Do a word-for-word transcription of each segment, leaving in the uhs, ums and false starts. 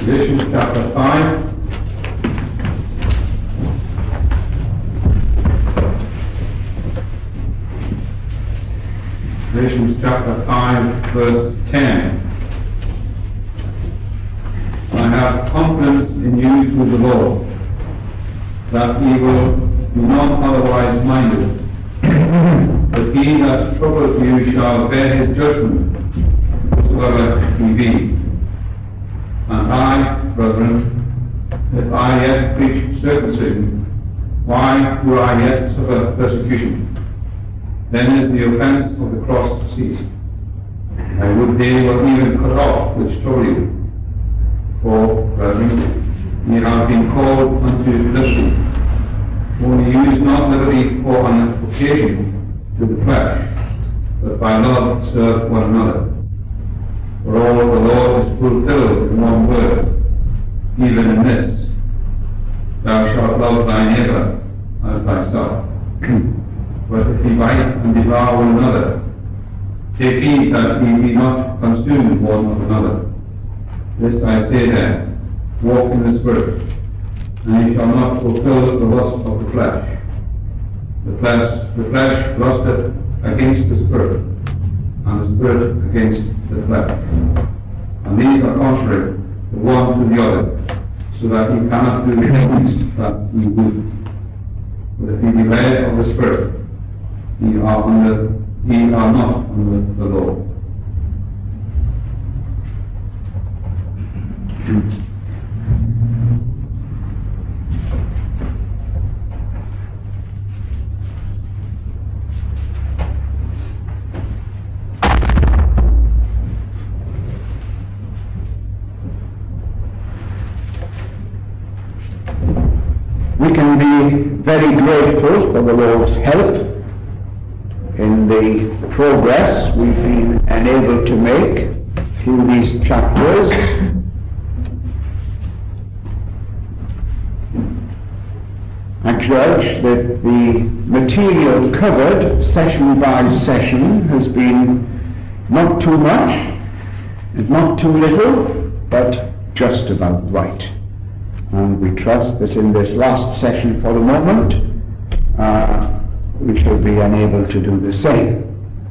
Galatians chapter five. Galatians chapter five, verse ten. I have confidence in you through the Lord, that ye will be not otherwise minded, but he that troubleth you shall bear his judgment, whatsoever he be. And I, brethren, if I yet preach circumcision, why do I yet suffer persecution? Then is the offence of the cross to cease. I would they were even cut off which trouble you. For, brethren, ye have been called unto liberty. Only use not liberty for an occasion to the flesh, but by love serve one another. For all the law is fulfilled in one word, even in this: Thou shalt love thy neighbour as thyself. But if ye bite and devour one another, take heed that ye be not consumed one of another. This I say then, walk in the Spirit, and ye shall not fulfill the lust of the flesh. The flesh, the flesh lusteth against the Spirit, and the Spirit against the flesh. And these are contrary the one to the other, so that ye cannot do the things that ye would. But if ye be led of the Spirit, ye are under, ye are not under the law. We can be very grateful for the Lord's help in the progress we've been enabled to make through these chapters. I judge that the material covered session by session has been not too much and not too little, but just about right. And we trust that in this last session for the moment, uh, we shall be unable to do the same.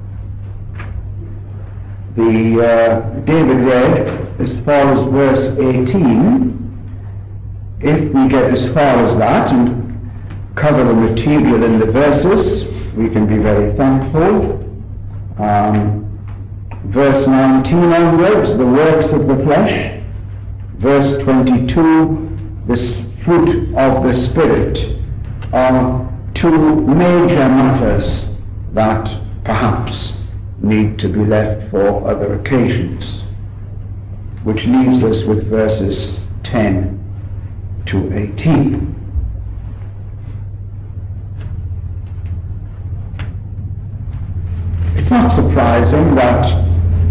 The uh, David read as far as verse eighteen. If we get as far as that and cover the material in the verses, we can be very thankful. Um, verse nineteen onwards, the works of the flesh. Verse twenty-two, the fruit of the Spirit, are two major matters that perhaps need to be left for other occasions, which leaves us with verses ten to eighteen. It's not surprising that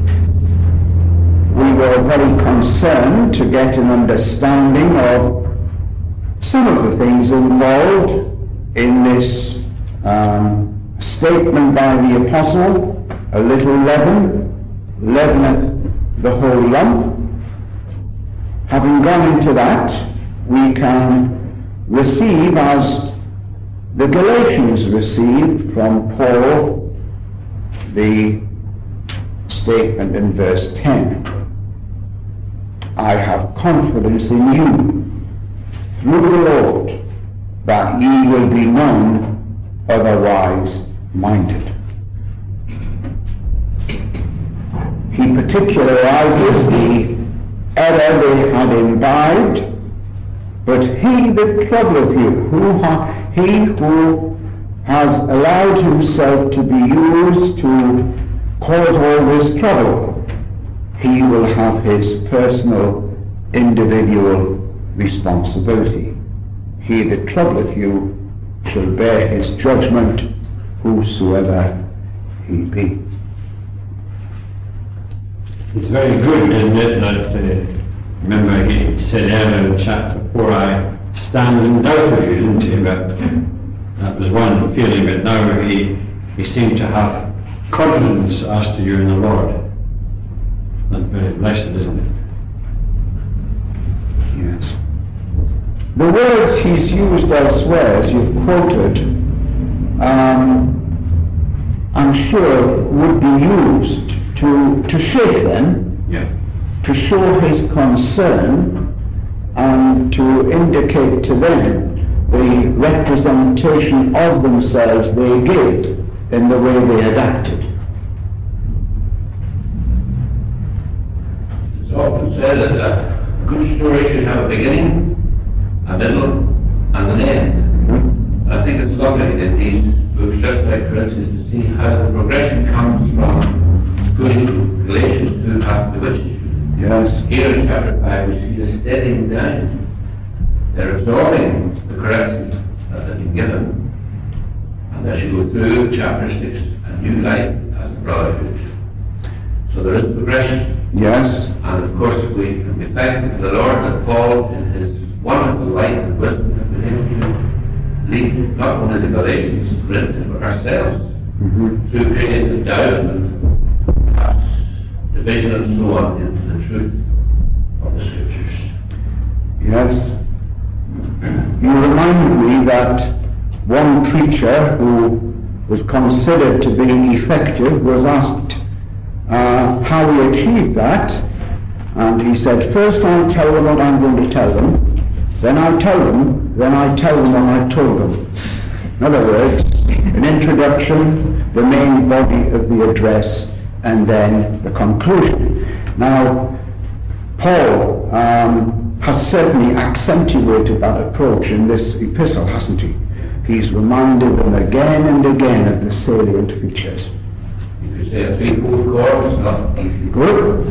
we were very concerned to get an understanding of some of the things involved in this um, statement by the apostle, a little leaven leaveneth the whole lump. Having gone into that, we can receive, as the Galatians received from Paul, the statement in verse ten. I have confidence in you through the Lord, that ye will be none otherwise minded. He particularizes the error they had imbibed, but he that troubleth you, who ha- he who has allowed himself to be used to cause all this trouble, he will have his personal, individual responsibility. He that troubleth you shall bear his judgment, whosoever he be. It's very good, isn't it, that, uh, remember he said earlier in chapter four, I stand in doubt of you, didn't he? But that was one feeling, but now he, he seemed to have confidence as to you in the Lord. That's very blessed, isn't it? The words he's used elsewhere, as you've quoted, um, I'm sure would be used to, to shake them, Yeah. to show his concern, and to indicate to them the representation of themselves they give in the way they had acted. It's often said that a good story should have a beginning, a middle, and an end. I think it's lovely in these books, just like Corinthians, to see how the progression comes from good Galatians to half the witch. Yes. Here in chapter five, we see the steadying down. They're absorbing the corrections that have been given. And as you go through chapter six, a new life as a brotherhood. So there is progression. Yes. And of course, we can be thankful to the Lord that Paul, in his wonderful light and wisdom, has been able to lead not only the Galatians, Corinthians, but ourselves Mm-hmm. through creative doubt and perhaps division and so on into the truth of the Scriptures. Yes. You remind me that one preacher who was considered to be effective was asked uh, how he achieved that, and he said, first I'll tell them what I'm going to tell them, then I'll tell them, then I tell them what I've told them. In other words, an introduction, the main body of the address, and then the conclusion. Now, Paul um, has certainly accentuated that approach in this epistle, hasn't he? He's reminded them again and again of the salient features. You could say a three-fold chord is not easily Good.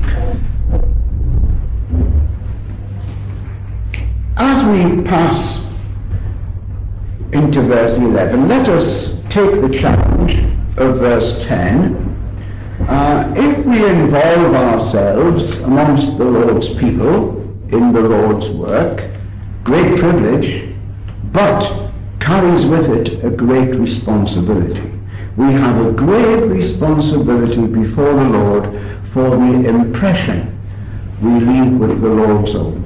As we pass into verse eleven, let us take the challenge of verse ten. Uh, if we involve ourselves amongst the Lord's people in the Lord's work, great privilege, but carries with it a great responsibility. We have a great responsibility before the Lord for the impression we leave with the Lord's own.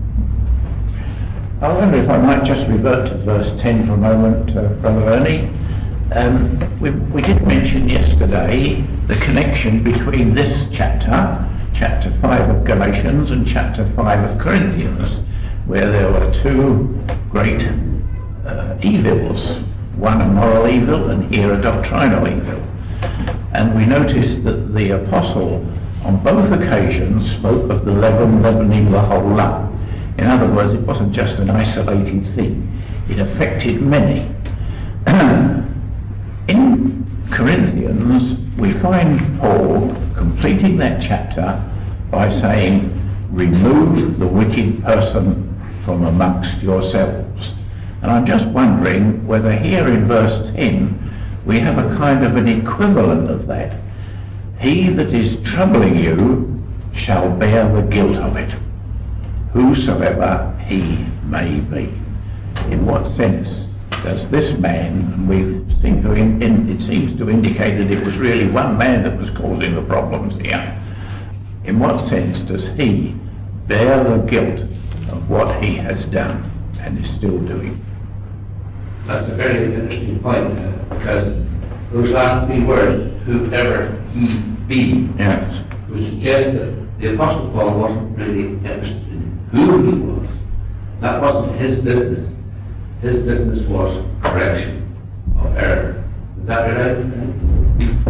I wonder if I might just revert to verse ten for a moment, uh, Brother Ernie. Um, we, we did mention yesterday the connection between this chapter, chapter five of Galatians, and chapter five of Corinthians, where there were two great uh, evils, one a moral evil and here a doctrinal evil. And we noticed that the apostle on both occasions spoke of the leaven leavening the whole lump. In other words, it wasn't just an isolated thing, it affected many. In Corinthians, we find Paul completing that chapter by saying, remove the wicked person from amongst yourselves. And I'm just wondering whether here in verse ten we have a kind of an equivalent of that. He that is troubling you shall bear the guilt of it, whosoever he may be. In what sense does this man, and we seem to in, in, it seems to indicate that it was really one man that was causing the problems here, in what sense does he bear the guilt of what he has done and is still doing? That's a very interesting point, uh, because those last three words, whoever he be, Yes. would suggest that the Apostle Paul wasn't really interested in who he was. That wasn't his business. His business was correction of error. Is that right?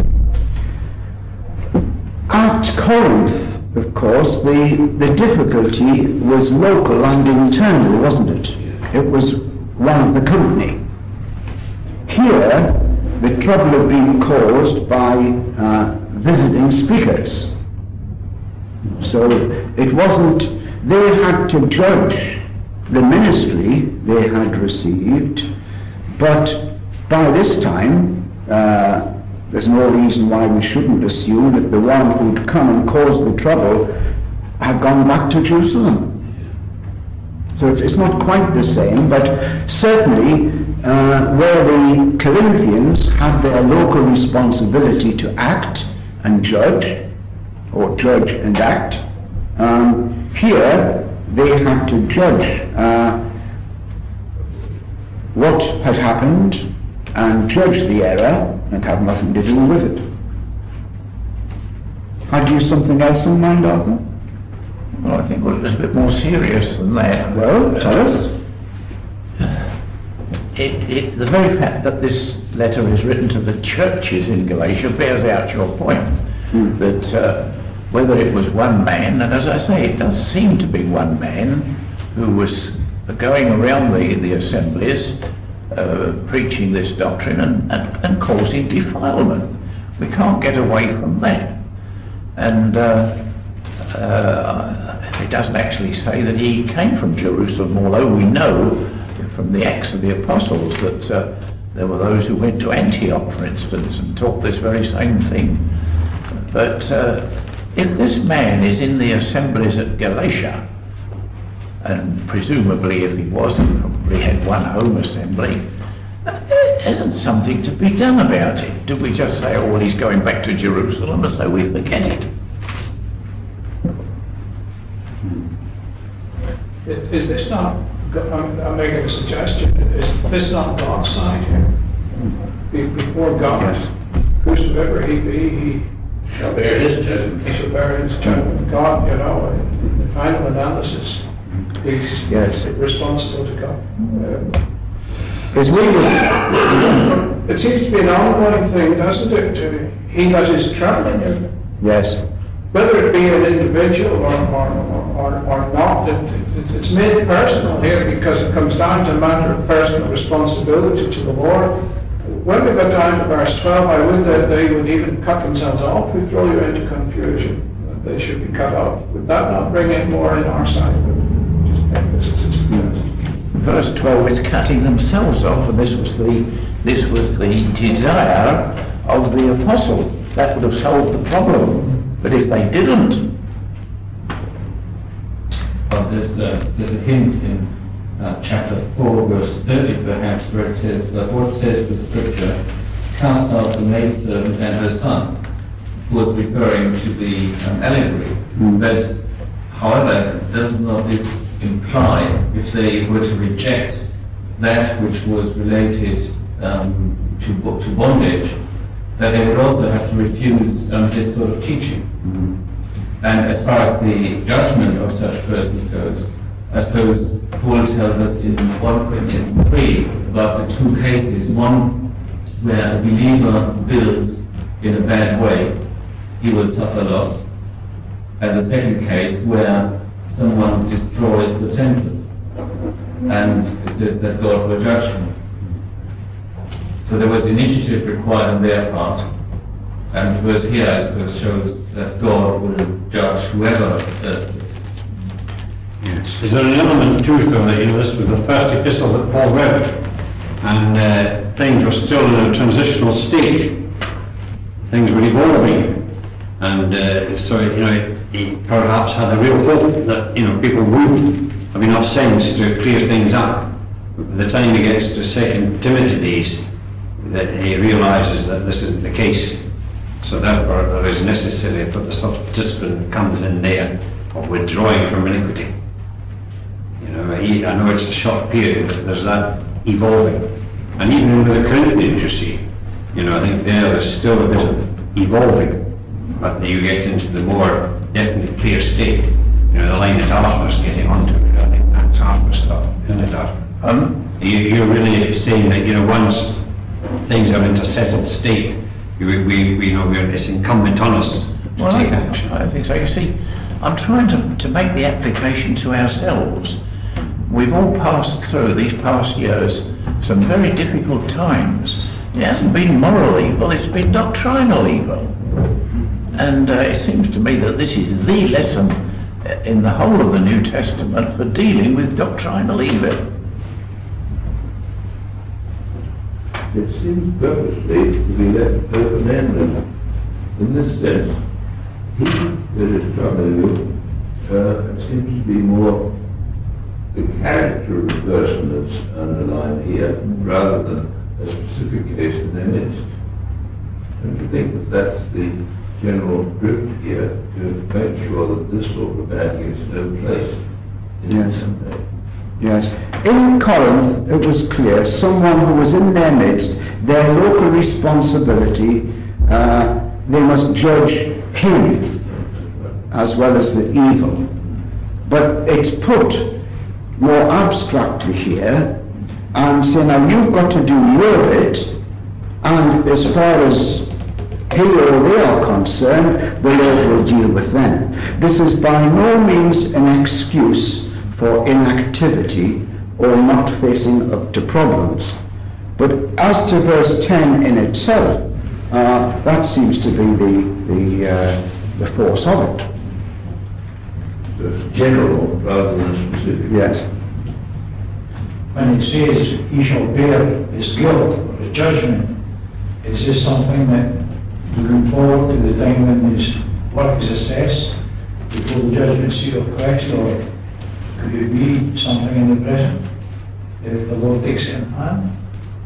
At Corinth, of course, the, the difficulty was local and internal, wasn't it? It was one of the company. Here, the trouble had been caused by uh, visiting speakers. So it wasn't, they had to judge the ministry they had received, but by this time, uh, there's no reason why we shouldn't assume that the one who'd come and caused the trouble had gone back to Jerusalem. So it's, it's not quite the same, but certainly uh, where the Corinthians had their local responsibility to act and judge, or judge and act, um, here they had to judge uh, what had happened and judged the error and had nothing to do with it. Had you something else in mind, Arthur? Well, I think it was a bit more serious than that. Well, tell us. It, it, the very fact that this letter is written to the churches in Galatia bears out your point, mm. that uh, whether it was one man, and as I say, it does seem to be one man who was going around the, the assemblies uh, preaching this doctrine and, and, and causing defilement. We can't get away from that. And uh, uh, it doesn't actually say that he came from Jerusalem, although we know from the Acts of the Apostles that uh, there were those who went to Antioch, for instance, and taught this very same thing. But uh, if this man is in the assemblies at Galatia, and presumably if he wasn't, probably had one home assembly, isn't something to be done about it? Do we just say, oh, well, he's going back to Jerusalem, and so we forget it? Is this not, I'm, I'm making a suggestion, is this not God's side here? Be, before God, whosoever he be, he shall bear his judgment. He shall bear his judgment. God, you know, in the final analysis, he's yes. responsible to God. Um, It's really, it seems to be an ongoing thing, doesn't it? To, he that is traveling here. yes. Whether it be an individual or, or, or, or not, it, it, it's made personal here because it comes down to a matter of personal responsibility to the Lord. When we go down to verse twelve, I would that they would even cut themselves off who throw you into confusion, that they should be cut off. Would that not bring in more in our side? Just make this as a suggestion. Verse twelve is cutting themselves off, and this was the this was the desire of the apostle. That would have solved the problem. But if they didn't, well, there's a, there's a hint in uh, chapter four, verse thirty, perhaps, where it says that what says the scripture, cast out the maidservant and her son, was referring to the um, allegory. Mm. But, however, does not this imply, if they were to reject that which was related um, to, to bondage, that they would also have to refuse um, this sort of teaching. Mm-hmm. And as far as the judgment of such persons goes, I suppose Paul tells us in First Corinthians three about the two cases. One where a believer builds in a bad way, he will suffer loss. And the second case where someone destroys the temple, and it says that God will judge him. So there was initiative required on their part, and the verse here, I suppose, shows that God will judge whoever does this. Yes. Is there an element too, though, that, you know, this was the first epistle that Paul wrote, and uh, things were still in a transitional state. Things were evolving, and uh, so, you know, he perhaps had a real hope that, you know, people would have enough sense to clear things up. By the time he gets to Second Timothy days, that he realizes that this isn't the case. So therefore it is necessary for the sort of discipline that comes in there of withdrawing from iniquity. You know, he, I know it's a short period, but there's that evolving. And even with the Corinthians, you see, you know, I think there there's still a bit of evolving. But you get into the more definite clear state. You know, the line that Arthur's getting onto, I think that's Arthur's stuff, isn't it, Arthur? Um, you, you're really saying that, you know, once things are into a settled state, we, we, we know we're, it's incumbent on us to well, take I, action. I think so. You see, I'm trying to, to make the application to ourselves. We've all passed through these past years some very difficult times. It hasn't been moral evil, it's been doctrinal evil. And uh, it seems to me that this is the lesson in the whole of the New Testament for dealing with doctrinal evil. It seems purposely to be left open-ended. In this sense, he that is troubling you uh, it seems to be more the character of the person that's underlined here rather than a specific case in their midst. Don't you think that that's the general drift here, to make sure that this sort of bad gets no place in yes. some way? Yes. In Corinth, it was clear, someone who was in their midst, their local responsibility, uh, they must judge him as well as the evil. But it's put more abstractly here, and say, now you've got to do your bit, and as far as he or they are concerned, the Lord will deal with them. This is by no means an excuse for inactivity or not facing up to problems. But as to verse ten in itself, uh, that seems to be the, the, uh, the force of it. So it's general rather than specific. Yes. When it says he shall bear his guilt or his judgment, is this something that looking forward to the time when his work is assessed before the judgment seat of Christ, or could it be something in the present if the Lord takes it in hand?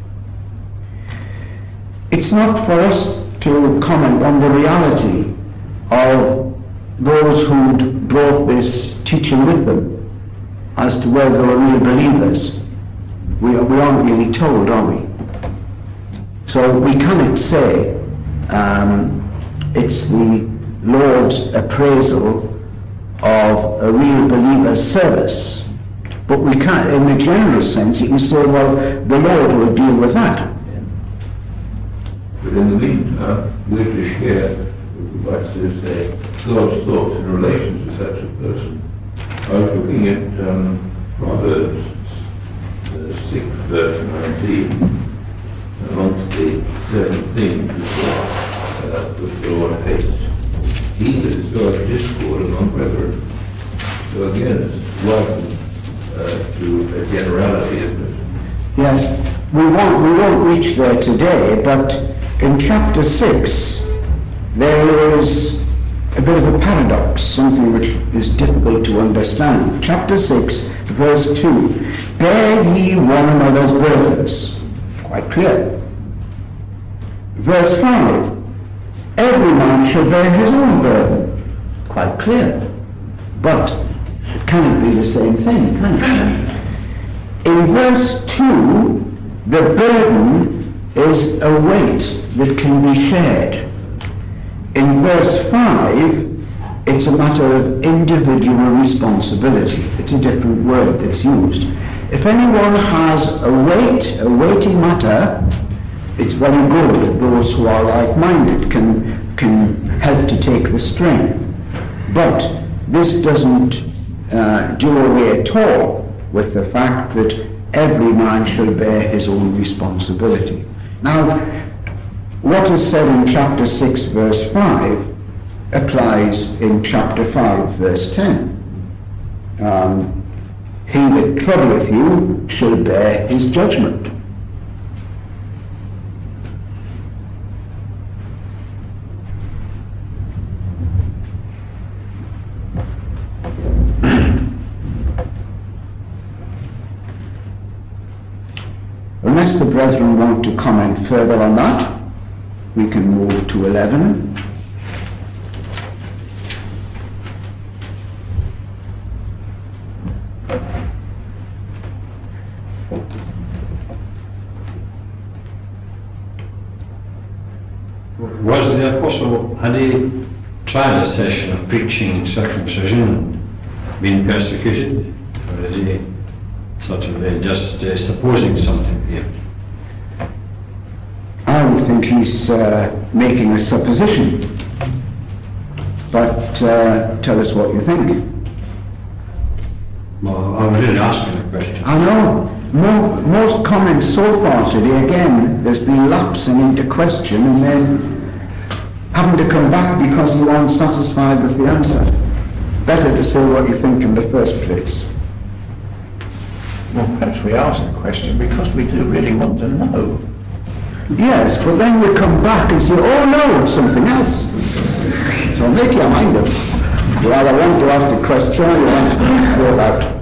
It's not for us to comment on the reality of those who'd brought this teaching with them as to whether they were real believers. We, we aren't really told, are we? So we cannot say um, it's the Lord's appraisal of a real believer's service. But we can, in the general sense, you can say, well, the Lord will deal with that. But in the meantime, we're to share, like to say, God's thoughts in relation to such a person. I was looking at um, Proverbs, the sixth verse nineteen, amongst the seven things uh, which the Lord hates. He that soweth discord among brethren. So again, it's welcome uh, to a generality, isn't it? Yes, we won't, we won't reach there today, but in chapter six, there is a bit of a paradox, something which is difficult to understand. Chapter six, verse two, bear ye one another's burdens. Quite clear. Verse five, every man shall bear his own burden. Quite clear. But it cannot be the same thing, can it? In verse two, the burden is a weight that can be shared. In verse five, it's a matter of individual responsibility. It's a different word that's used. If anyone has a weight, a weighty matter, it's very good that those who are like-minded can, can help to take the strain. But this doesn't uh, do away at all with the fact that every man shall bear his own responsibility. Now, what is said in chapter six, verse five, applies in chapter five, verse ten. Um, he that troubleth you shall bear his judgment. Unless the brethren want to comment further on that, we can move to eleven. Was the apostle, had he tried a session of preaching circumcision and been persecuted? Or is he sort of uh, just uh, supposing something here? I would think he's uh, making a supposition. But uh, tell us what you think. Well, I was really asking a question. I know. Mo- most comments so far today, again, there's been lapsing into question and then having to come back because you aren't satisfied with the answer. Better to say what you think in the first place. Well, perhaps we ask the question because we do really want to know. Yes, but then you come back and say, oh no, it's something else. So make your mind up. You either want to ask a question or you want to throw it out.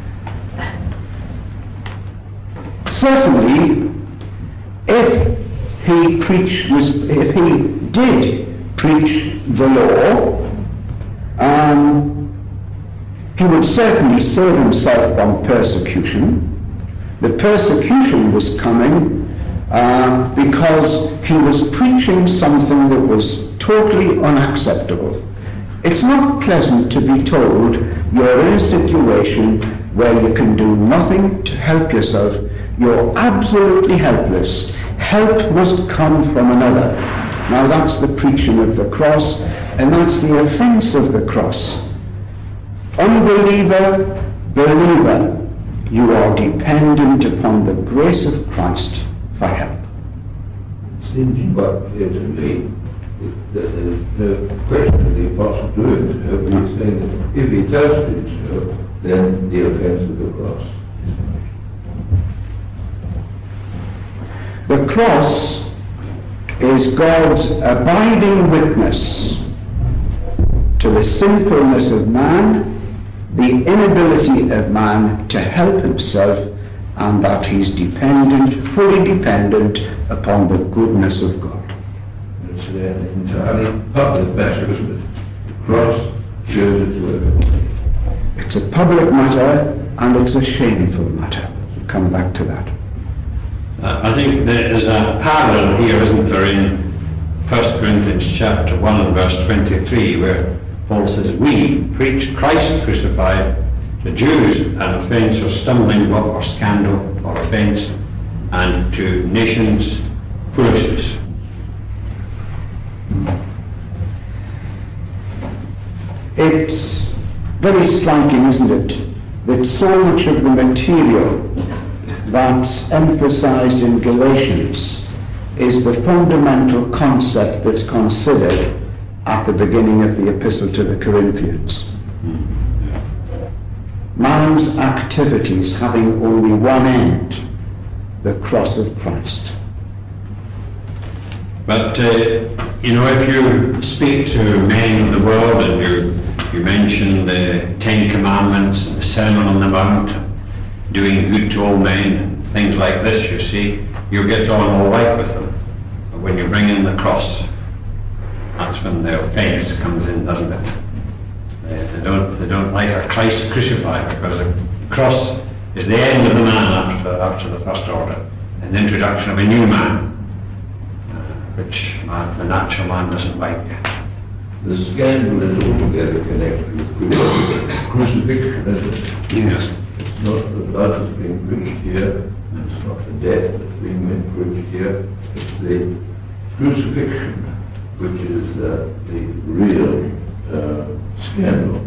Certainly, if he preached, was, if he did preach the law, um, He would certainly save himself from persecution. The persecution was coming uh, because he was preaching something that was totally unacceptable. It's not pleasant to be told you're in a situation where you can do nothing to help yourself. You're absolutely helpless. Help must come from another. Now that's the preaching of the cross, and that's the offense of the cross. Unbeliever, believer, you are dependent upon the grace of Christ for help. It seems quite clear to me that there's no question of the apostle doing so, but he's saying that if he does do so, then the offense of the cross is punished. The cross is God's abiding witness to the sinfulness of man, the inability of man to help himself, and that he's dependent, fully dependent upon the goodness of God. It's an entirely public matter, isn't it? The cross shows its work. It's a public matter, and it's a shameful matter. We'll come back to that. Uh, I think there is a parallel here, isn't there, in First Corinthians chapter one and verse twenty-three, where Paul says, we preach Christ crucified, to Jews an offence or stumbling block or scandal or offence, and to nations foolishness. It's very striking, isn't it, that so much of the material that's emphasized in Galatians is the fundamental concept that's considered at the beginning of the epistle to the Corinthians. Man's activities having only one end, the cross of Christ. But, uh, you know, if you speak to men of the world and you, you mention the Ten Commandments and the Sermon on the Mount, doing good to all men, things like this, you see, you get on all right with them. But when you bring in the cross, that's when the offence comes in, doesn't it? They, they don't they don't like a Christ crucified, because the cross is the end of the man after the, after the first order, and the introduction of a new man, which man, the natural man doesn't like. The scandal is altogether connected with crucifixion, isn't it? Yes. It's not the blood that's being preached here, it's not the death that's being preached here, it's the crucifixion, which is uh, the real uh, scandal.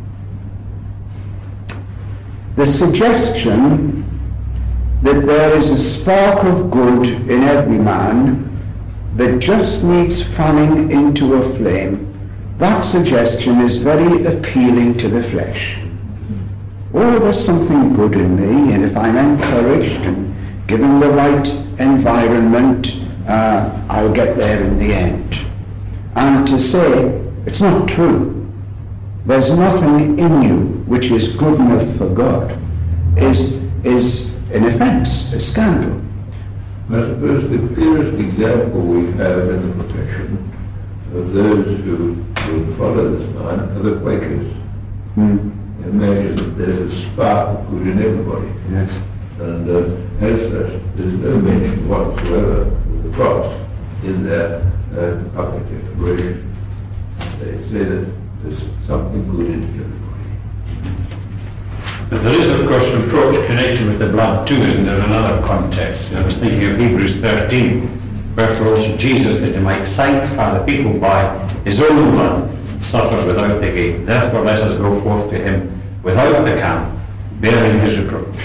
The suggestion that there is a spark of good in every man that just needs fanning into a flame, that suggestion is very appealing to the flesh. Oh, there's something good in me, and if I'm encouraged and given the right environment, uh, I'll get there in the end. And to say, it's not true. There's nothing in you which is good enough for God is, is an offence, a scandal. I suppose the clearest example we have in the profession of those who will follow this line are the Quakers. Hmm. Imagine that there's a spark of good in everybody. Yes. And uh, as such, there's no mention whatsoever of the cross in their uh, public declaration. They say that there's something good in everybody. But there is, of course, reproach connected with the blood too, isn't there, in another context? I was thinking of Hebrews thirteen, wherefore also Jesus, that he might sanctify the people by his own blood, suffered without the gate. Therefore let us go forth to him without the camp, bearing his reproach.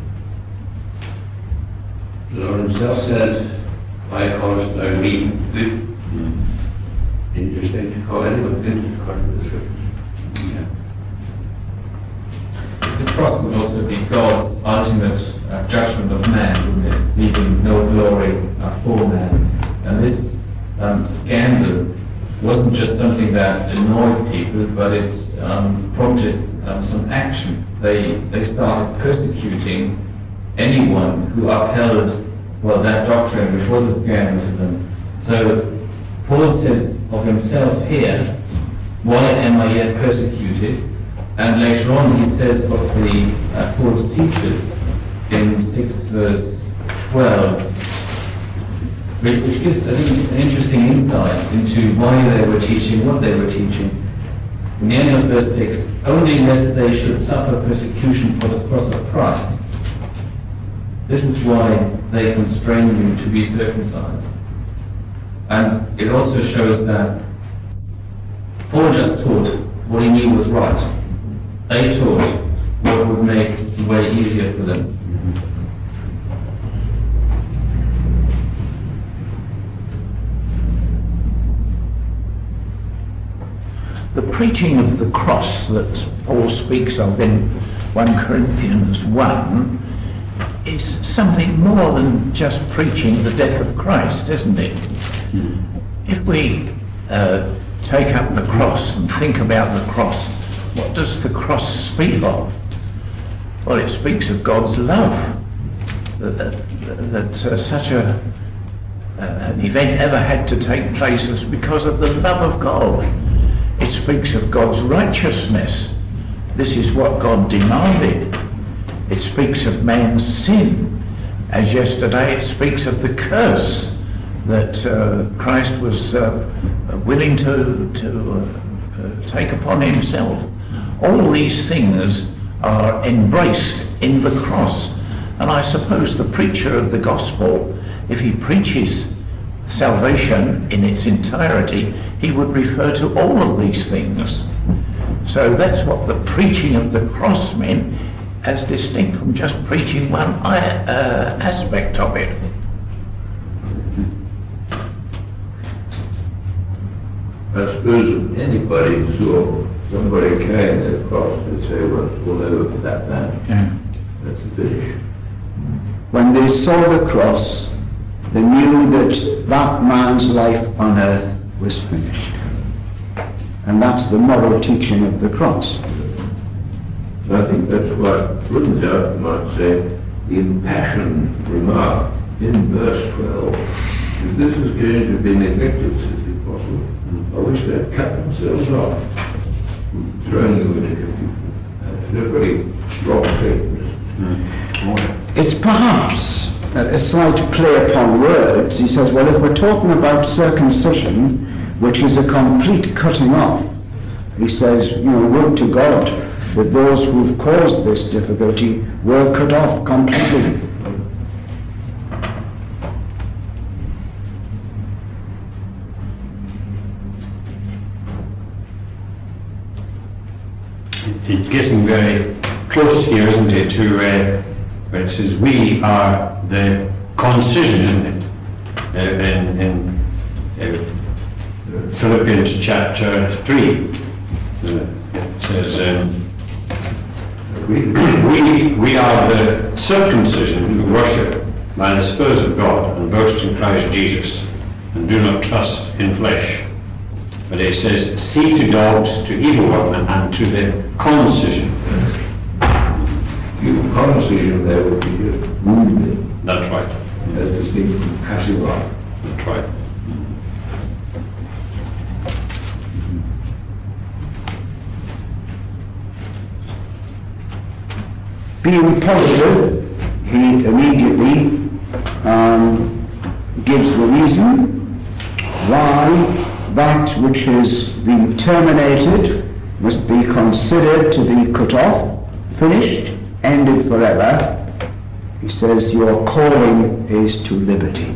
The Lord himself said, why callest thou me good? Interesting to call anyone good according to the scriptures. Yeah. The cross would also be God's ultimate uh, judgment of man, wouldn't it? Leaving no glory uh, for man. And this um, scandal wasn't just something that annoyed people, but it um, prompted um, some action. They they started persecuting anyone who upheld, well, that doctrine which was a scandal to them. So Paul says of himself here, why am I yet persecuted? And later on he says of the uh, false teachers in six verse twelve, which, which gives I think, an interesting insight into why they were teaching what they were teaching. In the end of verse six, only lest they should suffer persecution for the cross of Christ. This is why they constrain you to be circumcised. And it also shows that Paul just taught what he knew was right. They taught what would make the way easier for them. The preaching of the cross that Paul speaks of in First Corinthians one is something more than just preaching the death of Christ, isn't it? If we uh, take up the cross and think about the cross, what does the cross speak of? Well, it speaks of God's love, that, that, that uh, such a, uh, an event ever had to take place was because of the love of God. It speaks of God's righteousness. This is what God demanded. It speaks of man's sin. As yesterday it speaks of the curse that uh, Christ was uh, willing to, to uh, uh, take upon himself. All these things are embraced in the cross. And I suppose the preacher of the gospel, if he preaches salvation in its entirety, he would refer to all of these things. So that's what the preaching of the cross meant, as distinct from just preaching one uh, aspect of it. I suppose if anybody saw somebody carrying their cross, they'd say, well, it's all over for that man. Yeah. That's the finish. When they saw the cross, they knew that that man's life on earth was finished. And that's the moral teaching of the cross. And I think that's what brings out, you might say, the impassioned remark in verse twelve. If this is going to be neglected, says the apostle, I wish they'd cut themselves off from throwing you into confusion. That's a very strong statement. Mm. It's perhaps a slight play upon words. He says, well, if we're talking about circumcision, which is a complete cutting off, he says, you know, would to God that those who've caused this difficulty were cut off completely. It's getting very close here, isn't it, to uh, where it says we are the concision, isn't it? Uh, in in uh, Philippians chapter three, uh, it says um, we, we we are the circumcision who worship by the Spirit of God and boast in Christ Jesus and do not trust in flesh. But it says, see to dogs, to evil workmen, and to the concision. The concision there would be just wounding. That's right. As distinct from cutting off. That's right. Being positive, he immediately um, gives the reason why that which has been terminated must be considered to be cut off, finished, ended forever. He says, your calling is to liberty.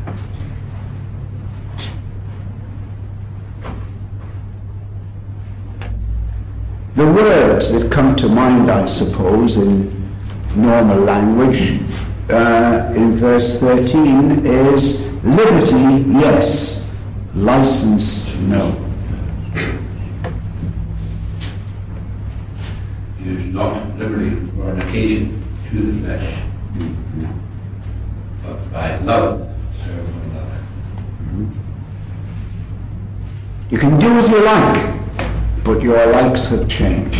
The words that come to mind, I suppose, in normal language, uh, in verse thirteen, is liberty, yes. License, no. Use not liberty for an occasion to the flesh, but by love serve one another. You can do as you like, but your likes have changed.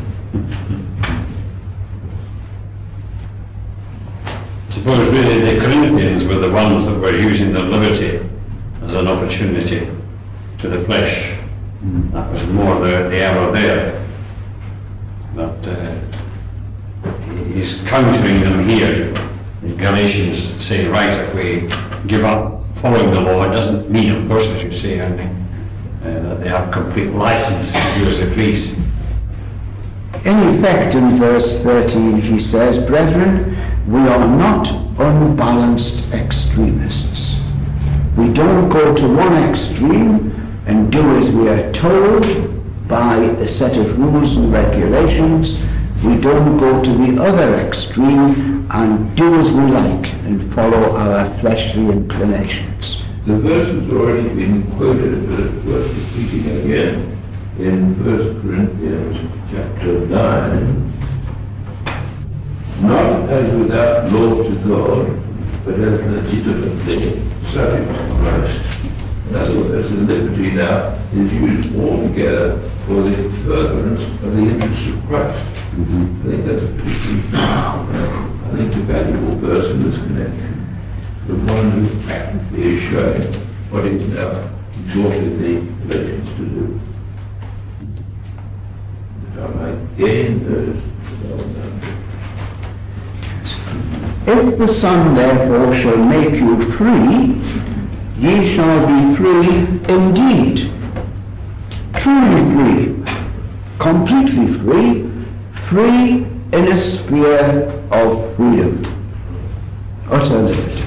I suppose really the Corinthians were the ones that were using the liberty as an opportunity to the flesh. Mm. That was more the, the error there. But uh, he's countering them here. In Galatians say, right, if we give up following the law, it doesn't mean, of course, as you say, Ernie, uh, that they have complete license to do as they please. In effect, in verse thirteen, he says, brethren, we are not unbalanced extremists. We don't go to one extreme and do as we are told by a set of rules and regulations. We don't go to the other extreme and do as we like and follow our fleshly inclinations. The verse has already been quoted, but it's worth repeating again. In First Corinthians chapter nine, not as without law to God, but as legitimately subject to Christ. In other words, the liberty now is used altogether for the furtherance of the interests of Christ. Mm-hmm. I think that's a pretty, uh, I think a valuable verse in this connection. The one who practically is showing what he's now exhorted the Galatians to do. That I might gain those well done. If the Son therefore shall make you free, ye shall be free indeed. Truly free, completely free, free in a sphere of freedom, utter liberty.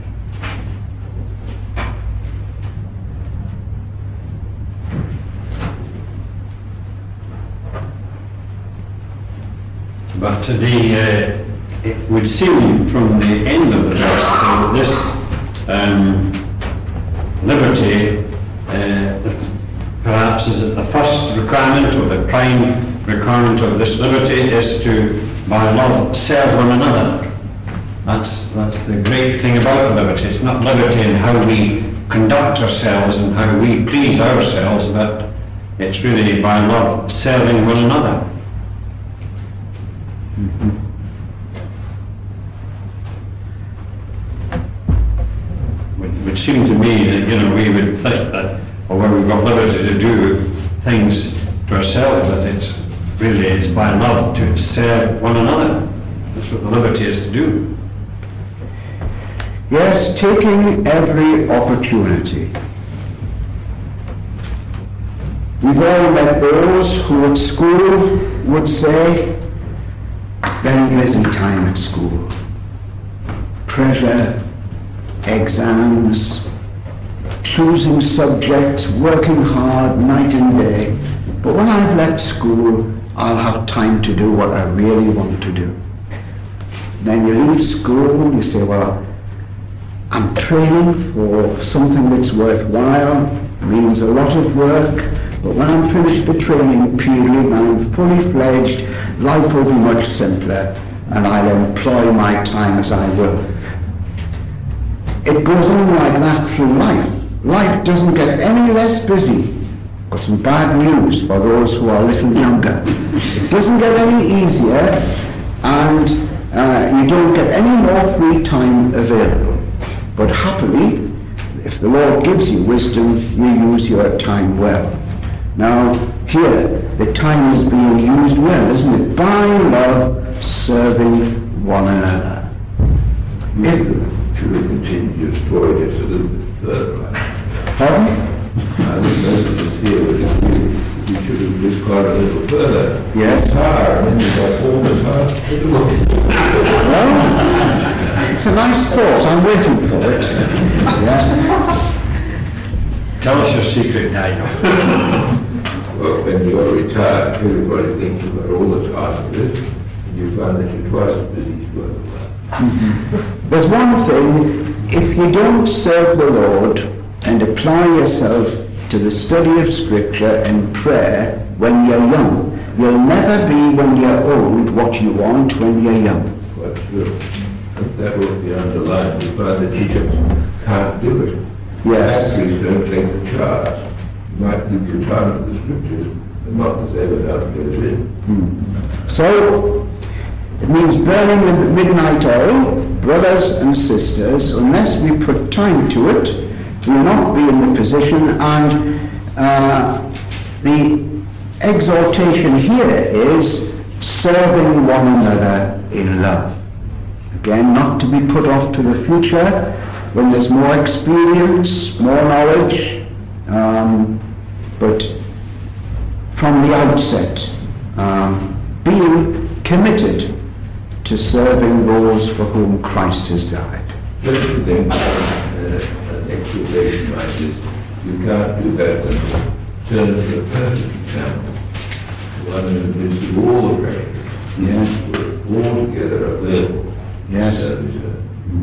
But the, uh, it would seem from the end of the verse that this um, liberty uh, perhaps is the first requirement or the prime requirement of this liberty is to, by love, serve one another. That's, that's the great thing about liberty. It's not liberty in how we conduct ourselves and how we please ourselves, but it's really by love serving one another. Mm-hmm. It would seem to me that, you know, we would think that, or when we've got liberty to do things to ourselves, that it's really, it's by love to serve one another. That's what the liberty is to do. Yes, taking every opportunity. We've all met those who at school would say, very busy time at school. Pressure, exams, choosing subjects, working hard night and day. But when I've left school, I'll have time to do what I really want to do. Then you leave school, you say, well, I'm training for something that's worthwhile, means a lot of work, but when I'm finished the training period, I'm fully fledged, life will be much simpler, and I'll employ my time as I will. It goes on like that through life. Life doesn't get any less busy. Got some bad news for those who are a little younger. It doesn't get any easier, and uh, you don't get any more free time available. But happily, if the Lord gives you wisdom, you use your time well. Now, here, the time is being used well, isn't it? By love, serving one another. If should have continued your story just a little bit further. Pardon? I think most of us here would agree we should have just gone a little further. Yes. Far, and then you got all the time. Well, it's a nice thought. I'm waiting for it. Yes. Tell us your secret, Daniel. Well, when you're retired, everybody thinks you've got all the time to it, and you find that you're twice as busy as well. Mm-hmm. There's one thing, if you don't serve the Lord and apply yourself to the study of Scripture and prayer when you're young, you'll never be when you're old what you want when you're young. Quite true. And that will be underlined. You find that you just can't do it. Yes. Factories don't take the charge. You might give your time to the Scriptures, but not as ever goes in. Hmm. So, it means burning the midnight oil, brothers and sisters, unless we put time to it, we will not be in the position, and uh, the exhortation here is serving one another in love. Again, not to be put off to the future when there's more experience, more knowledge, um, but from the outset, um, being committed to serving those for whom Christ has died. Don't you think uh, an exhortation like this, you can't do better than turn to a perfect example, one in the midst of all the pressures, Yes. all together available. Yes. Service.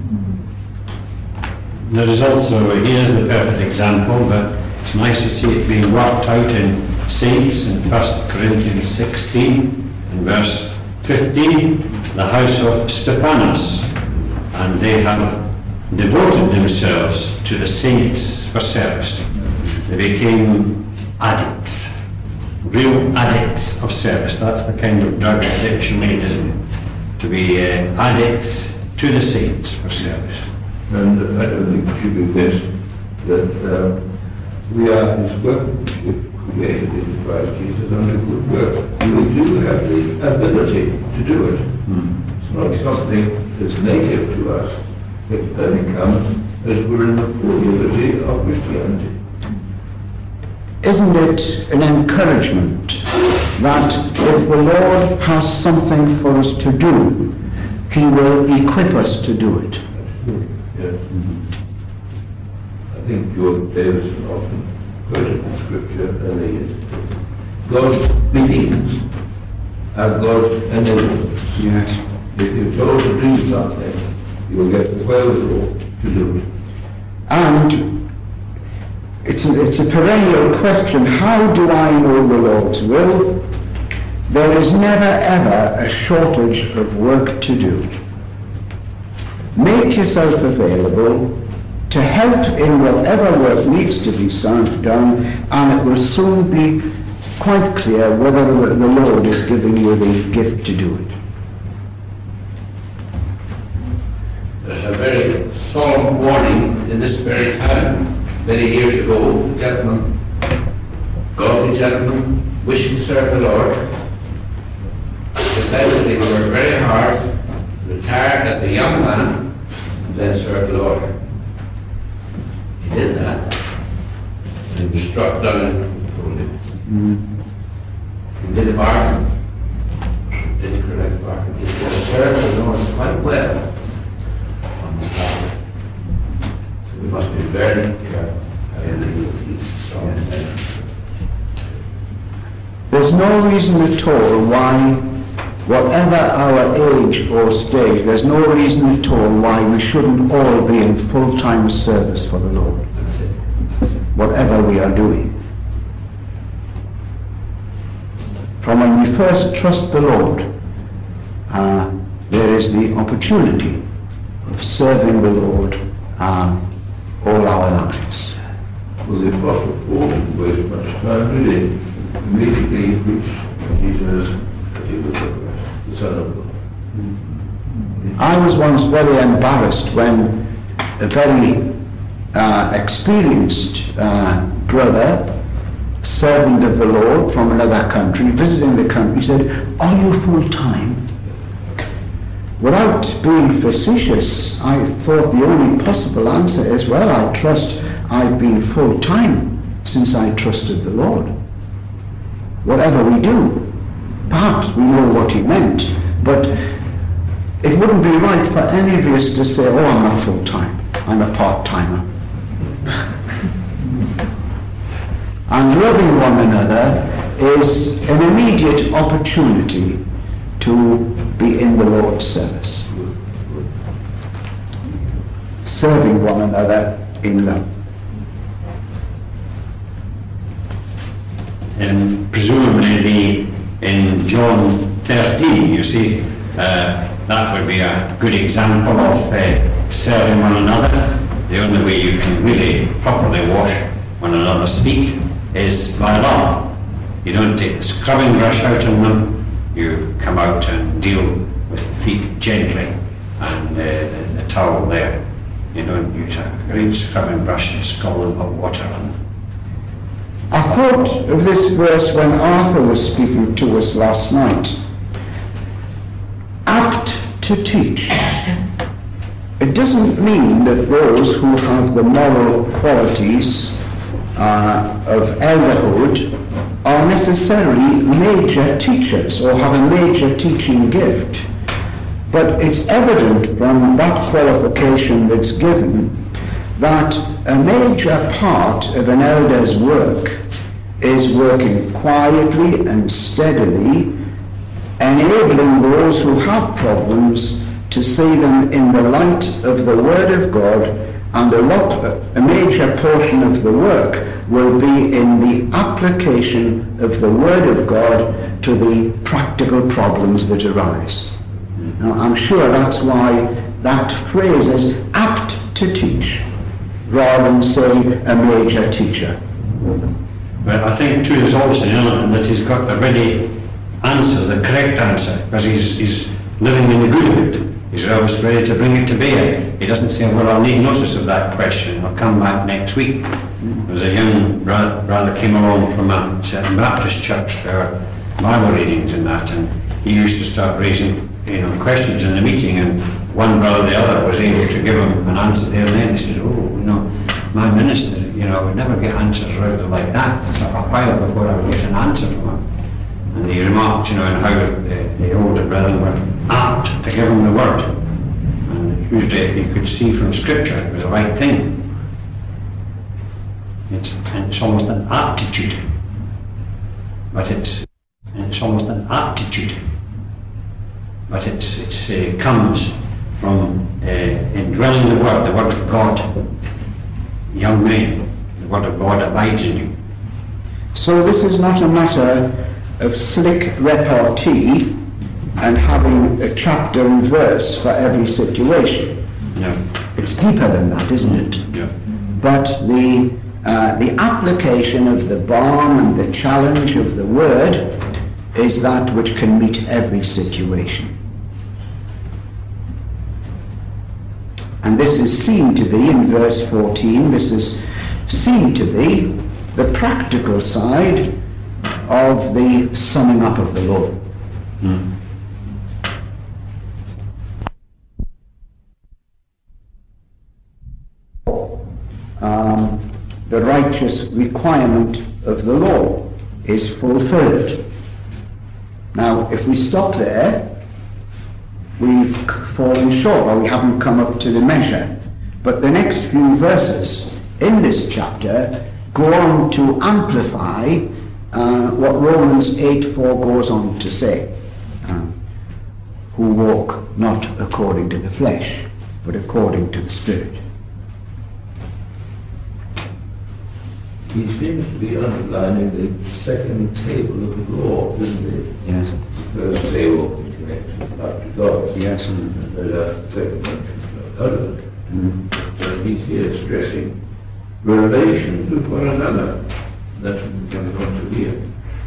There is also, he is the perfect example, but it's nice to see it being worked out in saints in First Corinthians sixteen, in verse fifteen, the house of Stephanas, and they have devoted themselves to the saints for service. They became addicts, real addicts of service. That's the kind of drug addiction we need, isn't it? To be uh, addicts to the saints for service. And I don't think it should be missed that uh, we are his workmanship created in Christ Jesus unto good work. And we do have the ability to do it. Hmm. It's not something that's native to us. It only comes as we're in the full liberty of Christianity. Isn't it an encouragement that if the Lord has something for us to do, He will equip us to do it? Yes. I think George Davison often quoted the scripture, and the God's biddings are God's enablers. Yes. If you're told to do something, you will get the wherewithal to do it. And it's a, it's a perennial question, how do I know the Lord's will? There is never ever a shortage of work to do. Make yourself available to help in whatever work needs to be done, and it will soon be quite clear whether the Lord is giving you the gift to do it. There's a very solemn warning in this very town. Many years ago, a gentleman, godly gentleman, wishing to serve the Lord, decided he would work very hard, retire as a young man, and then serve the Lord. He did that, and he was struck down and told him. Mm. He did a bargain. He did the correct bargain. He said, "I served the Lord quite well on the path." So we must be very careful in dealing with these solemn things. There's no reason at all why, whatever our age or stage, there's no reason at all why we shouldn't all be in full-time service for the Lord. That's it. Whatever we are doing. From when we first trust the Lord, uh, there is the opportunity of serving the Lord uh, all our lives. Well, the Apostle Paul didn't waste much time, did he? Immediately he preached Jesus that he was the Son of God. I was once very embarrassed when a very uh, experienced uh, brother, servant of the Lord from another country, visiting the country, said, "Are you full-time?" Without being facetious, I thought the only possible answer is, well, I trust I've been full-time since I trusted the Lord. Whatever we do, perhaps we know what he meant, but it wouldn't be right for any of us to say, "Oh, I'm not full-time, I'm a part-timer." And loving one another is an immediate opportunity to be in the Lord's service. Serving one another in love. And presumably the, in John thirteen, you see, uh, that would be a good example of uh, serving one another. The only way you can really properly wash one another's feet is by love. You don't take the scrubbing brush out on them, you come out and deal with the feet gently, and uh, the, the towel there. You don't use a great scrubbing brush and scald hot water on them. I thought of this verse when Arthur was speaking to us last night, apt to teach. It doesn't mean that those who have the moral qualities uh, of elderhood are necessarily major teachers or have a major teaching gift. But it's evident from that qualification that's given that a major part of an elder's work is working quietly and steadily, enabling those who have problems to see them in the light of the Word of God, and a lot, a major portion of the work will be in the application of the Word of God to the practical problems that arise. Now, I'm sure that's why that phrase is apt to teach, rather than say a major teacher. But I think too there's always an element that he's got the ready answer, the correct answer, because he's, he's living in the good of it. He's always ready to bring it to bear. He doesn't say, well, I'll need notice of that question, I'll come back next week. There was a young brother, brother came along from a certain Baptist church for Bible readings and that, and he used to start raising you know, questions in the meeting, and one brother or the other was able to give him an answer there and then. He says, oh, you know, my minister, you know, would never get answers right like that. It's a while before I would get an answer from him. And he remarked, you know, on how the, the older brethren were apt to give him the word. And usually you could see from Scripture it was the right thing. It's, it's almost an aptitude. But it's, it's almost an aptitude. But it's, it's, it comes from uh, indwelling the Word, the Word of God. Young men, the Word of God abides in you. So this is not a matter of slick repartee and having a chapter and verse for every situation. Yeah. It's deeper than that, isn't it? Yeah. But the uh, the application of the balm and the challenge of the word is that which can meet every situation. And this is seen to be, in verse fourteen, this is seen to be the practical side of the summing up of the law. Mm. Um, the righteous requirement of the law is fulfilled. Now, if we stop there, we've fallen short, or we haven't come up to the measure. But the next few verses in this chapter go on to amplify uh, what Romans eight four goes on to say. Um, who walk not according to the flesh, but according to the Spirit. He seems to be underlining the second table of the law, isn't he? Yes. The first table in connection up to God. Yes. And the second mention of it. Mm-hmm. So he's here stressing relations with one another. That's what we're coming on to here.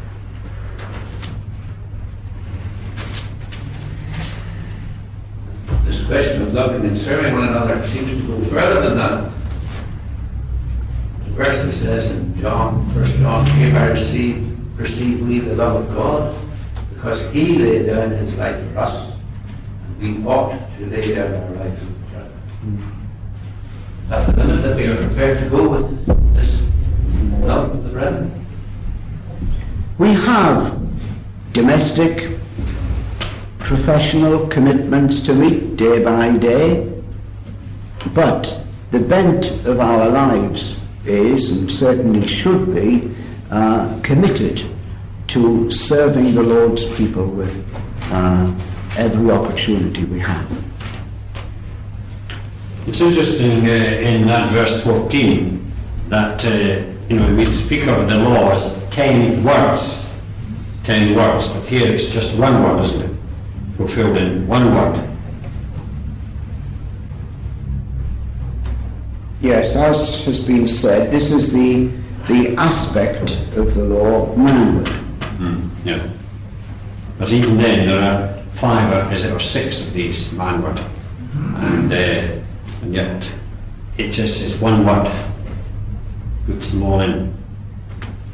This question of loving and serving one another seems to go further than that. The verse that says in John, First John, here I receive, perceive we the love of God, because he laid down his life for us, and we ought to lay down our lives for each other. That's the limit that we are prepared to go with this love of the brethren. We have domestic, professional commitments to meet day by day, but the bent of our lives is, and certainly should be, uh, committed to serving the Lord's people with uh, every opportunity we have. It's interesting uh, in that verse fourteen that uh, you know we speak of the law as ten words, ten words, but here it's just one word, isn't it? Fulfilled in one word. Yes, as has been said, this is the the aspect of the law manward. Mm, yeah. But even then, there are five or is it or six of these manward, and uh, and yet it just is one word. Puts them all in.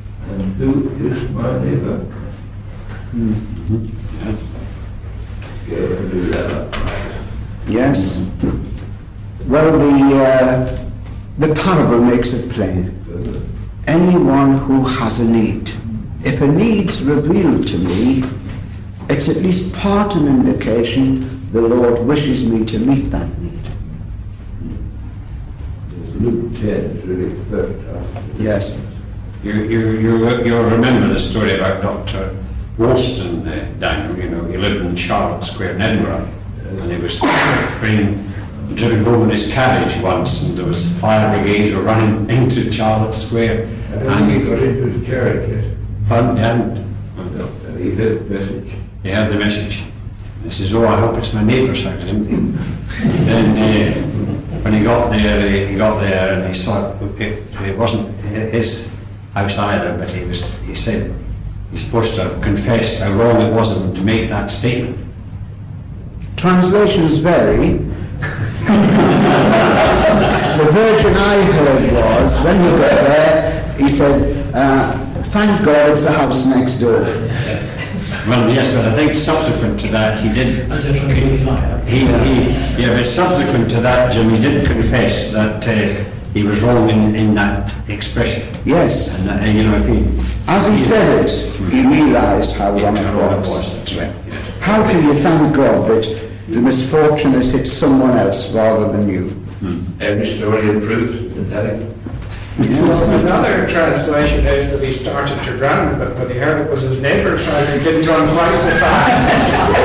And who is my neighbor? Mm-hmm. Yeah. carefully that. Yes. Well, the, uh, the parable makes it plain. Anyone who has a need. If a need's revealed to me, it's at least part an indication the Lord wishes me to meet that need. Luke ten is really perfect. Yes. You, you, you, you'll remember the story about Doctor Woolston, uh, Daniel. You know, he lived in Charlotte Square in Edinburgh, and he was being driven home in his carriage once, and there was fire brigades were running into Charlotte Square. And he got into his chariot, Fun, and and he heard the message. he had the message. He says, "Oh, I hope it's my neighbour's house." And then uh, when he got there, uh, he got there and he saw it, it, it wasn't his house either, but he was. He said he's supposed to have confessed how wrong it was of him to make that statement. Translations vary. The version I heard was, when he got there, he said, uh, "Thank God it's the house next door." Well, yes, but I think subsequent to that, he did. That's a translation I have. He, he, yeah, but subsequent to that, Jim, he did confess that uh, he was wrong in, in that expression. Yes. And uh, you know, if he, As he said it, he realised how wrong it how wrong it was. was. That's right. Yeah. How can you thank God that the misfortune has hit someone else rather than you? Every story improves the telling. Well, another translation is that he started to run, but when he heard it was his neighbour's house, he didn't run quite so fast.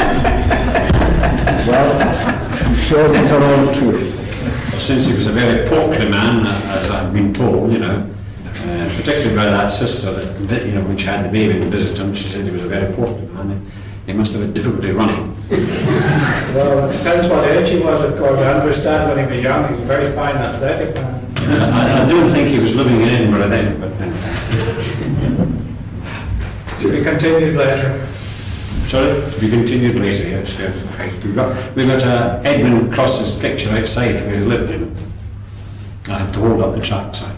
Well, I'm sure these are all true. Since he was a very portly man, uh, as I've been told, you know, uh, particularly by that sister that, that, you know, when she had the baby and visited him, she said he was a very portly man. He must have had difficulty running. Well, it depends what age he was, of course. I understand when he was young, he was a very fine athletic man. Uh, I, I don't think he was living in Edinburgh then, but uh, To be continued later. sorry, to be continued later. Yes, yes. Right. We've got we've got uh, Edmund Cross's picture outside where he lived in. I had to hold up the track sign.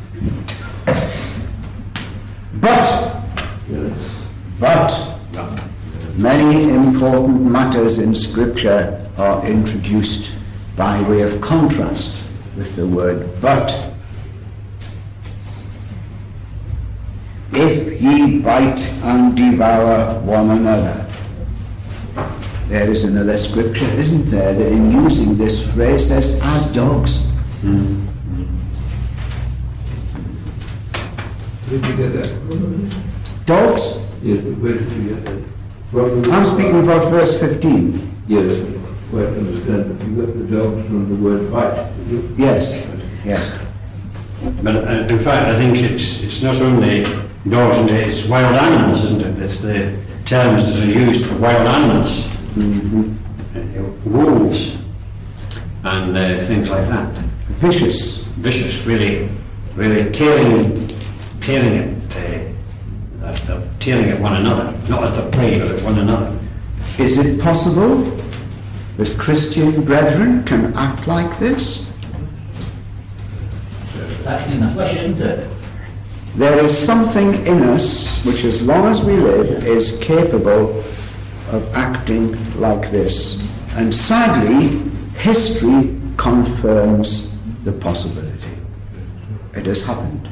But, Yes. but, No. many important matters in Scripture are introduced by way of contrast with the word but. If ye bite and devour one another. There is another scripture, isn't there, that in using this phrase says, as dogs. Mm. Where did you get that? Dogs? Yes, but where did you get that? From the- I'm speaking about verse fifteen. Yes, quite understand, but you got the dogs from the word bite, did you? Yes, yes. But uh, in fact, I think it's it's not only dogs and it's wild animals, isn't it? It's the terms that are used for wild animals, Mhm. uh, wolves, and uh, things like that. Vicious. Vicious, really, really tearing, tearing it, uh, uh, uh, tearing at one another, not at the prey, but at one another. Is it possible that Christian brethren can act like this? Acting in the flesh, isn't it? There is something in us which, as long as we live, is capable of acting like this. And sadly, history confirms the possibility. It has happened.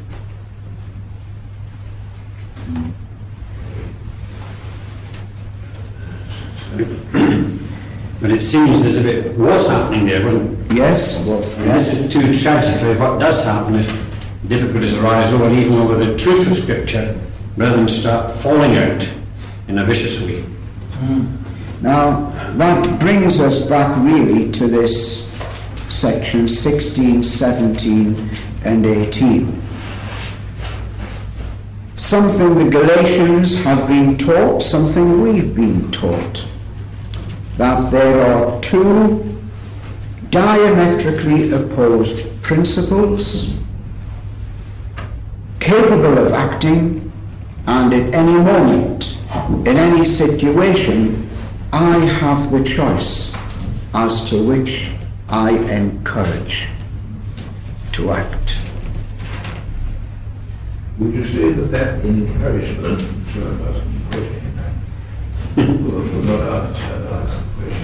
But it seems as if it was happening there, wasn't it? Yes, well, And this is too tragically what does happen if difficulties arise over even over the truth of Scripture, rather than start falling out in a vicious way. Now, that brings us back really to this section sixteen, seventeen, and eighteen. Something the Galatians have been taught, something we've been taught. That there are two diametrically opposed principles capable of acting, and at any moment, in any situation, I have the choice as to which I encourage to act. Would you say that that encouragement, sorry, I'm asking a question. Well, for not answering, I'll ask a question.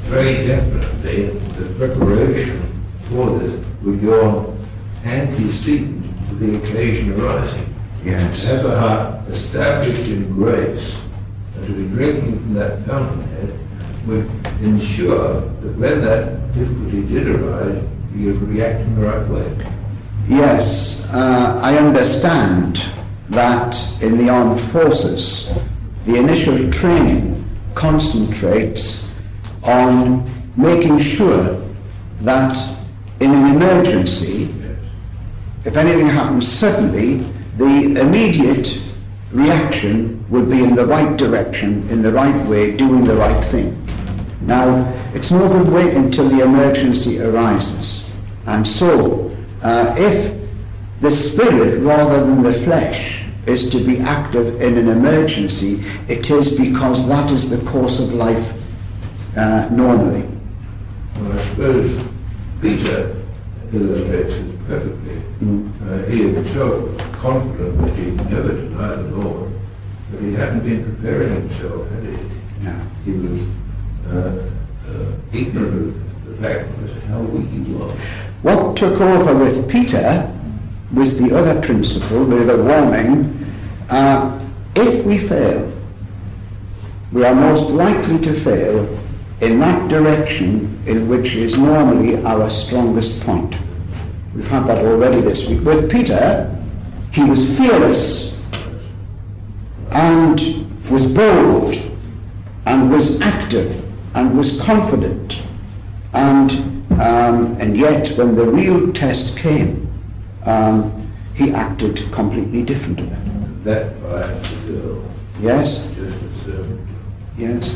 very definitely the preparation for this would go on antecedent to the occasion arising. Yes. To have a heart established in grace and to be drinking from that fountainhead would ensure that when that difficulty did arise, you would react in the right way. Yes, uh, I understand that in the armed forces, the initial training concentrates on making sure that in an emergency, if anything happens suddenly, the immediate reaction would be in the right direction, in the right way, doing the right thing. Now, it's no good waiting until the emergency arises. And so, uh, if the spirit rather than the flesh is to be active in an emergency, it is because that is the course of life uh, normally. Well, I suppose Peter illustrates this perfectly. Mm. Uh, he himself was confident that he'd never deny the Lord, but he hadn't been preparing himself, had he? No. He was uh, uh, ignorant of the fact of how weak he was. What took over with Peter was the other principle, with a warning. Uh, if we fail, we are most likely to fail in that direction in which is normally our strongest point. We've had that already this week. With Peter, he was fearless and was bold and was active and was confident, and um, and yet when the real test came, um, he acted completely differently. That by the girl. Yes. Just a servant. Yes.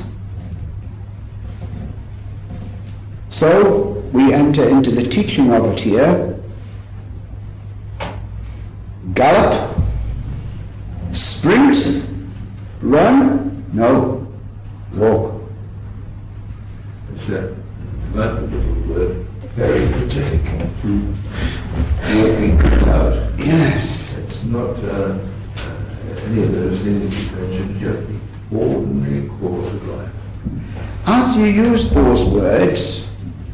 So we enter into the teaching of it here. Gallop, sprint, run, no, walk. It's that one little word, very pathetic. Mm. Working it out. Yes. It's not uh, any of those things you mentioned, just the ordinary course of life. As you used those words,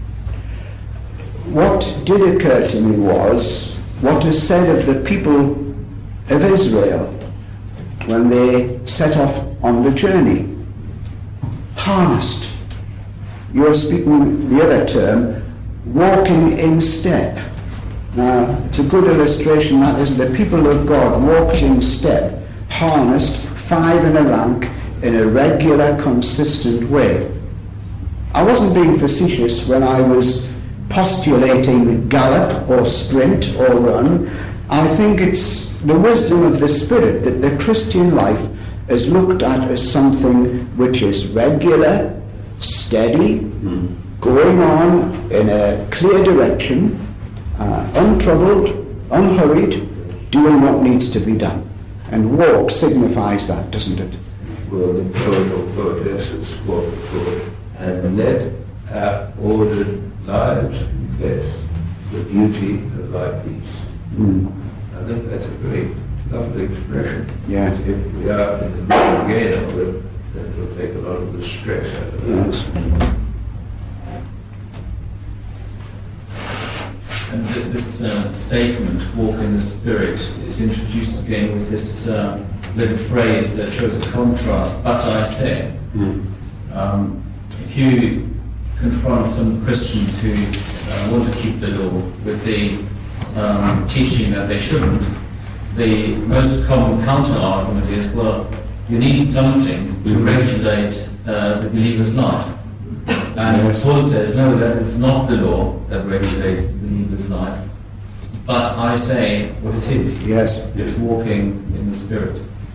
what did occur to me was what is said of the people of Israel when they set off on the journey. Harnessed. You're speaking the other term, walking in step. Now, it's a good illustration, that is, the people of God walked in step, harnessed, five in a rank, in a regular, consistent way. I wasn't being facetious when I was postulating gallop or sprint or run. I think it's the wisdom of the Spirit that the Christian life is looked at as something which is regular, steady, mm. going on in a clear direction, uh, untroubled, unhurried, doing what needs to be done. And walk signifies that, doesn't it? Well, the poet or poetess quote quote, and let our ordered lives confess the beauty of thy peace. Mm. I think that's a very lovely expression. Yeah. If we are in the middle again of it, then it will take a lot of the stress out of it. Yes. And th- this uh, statement, walk in the Spirit, is introduced again with this uh, little phrase that shows a contrast, but I say. Mm. Um, if you confront some Christians who uh, want to keep the law with the um, teaching that they shouldn't, the most common counter-argument is, well, you need something to regulate uh, the believer's life. And yes. Paul says, no, that is not the law that regulates the believer's life. But I say what it is. Yes. It's walking in the Spirit.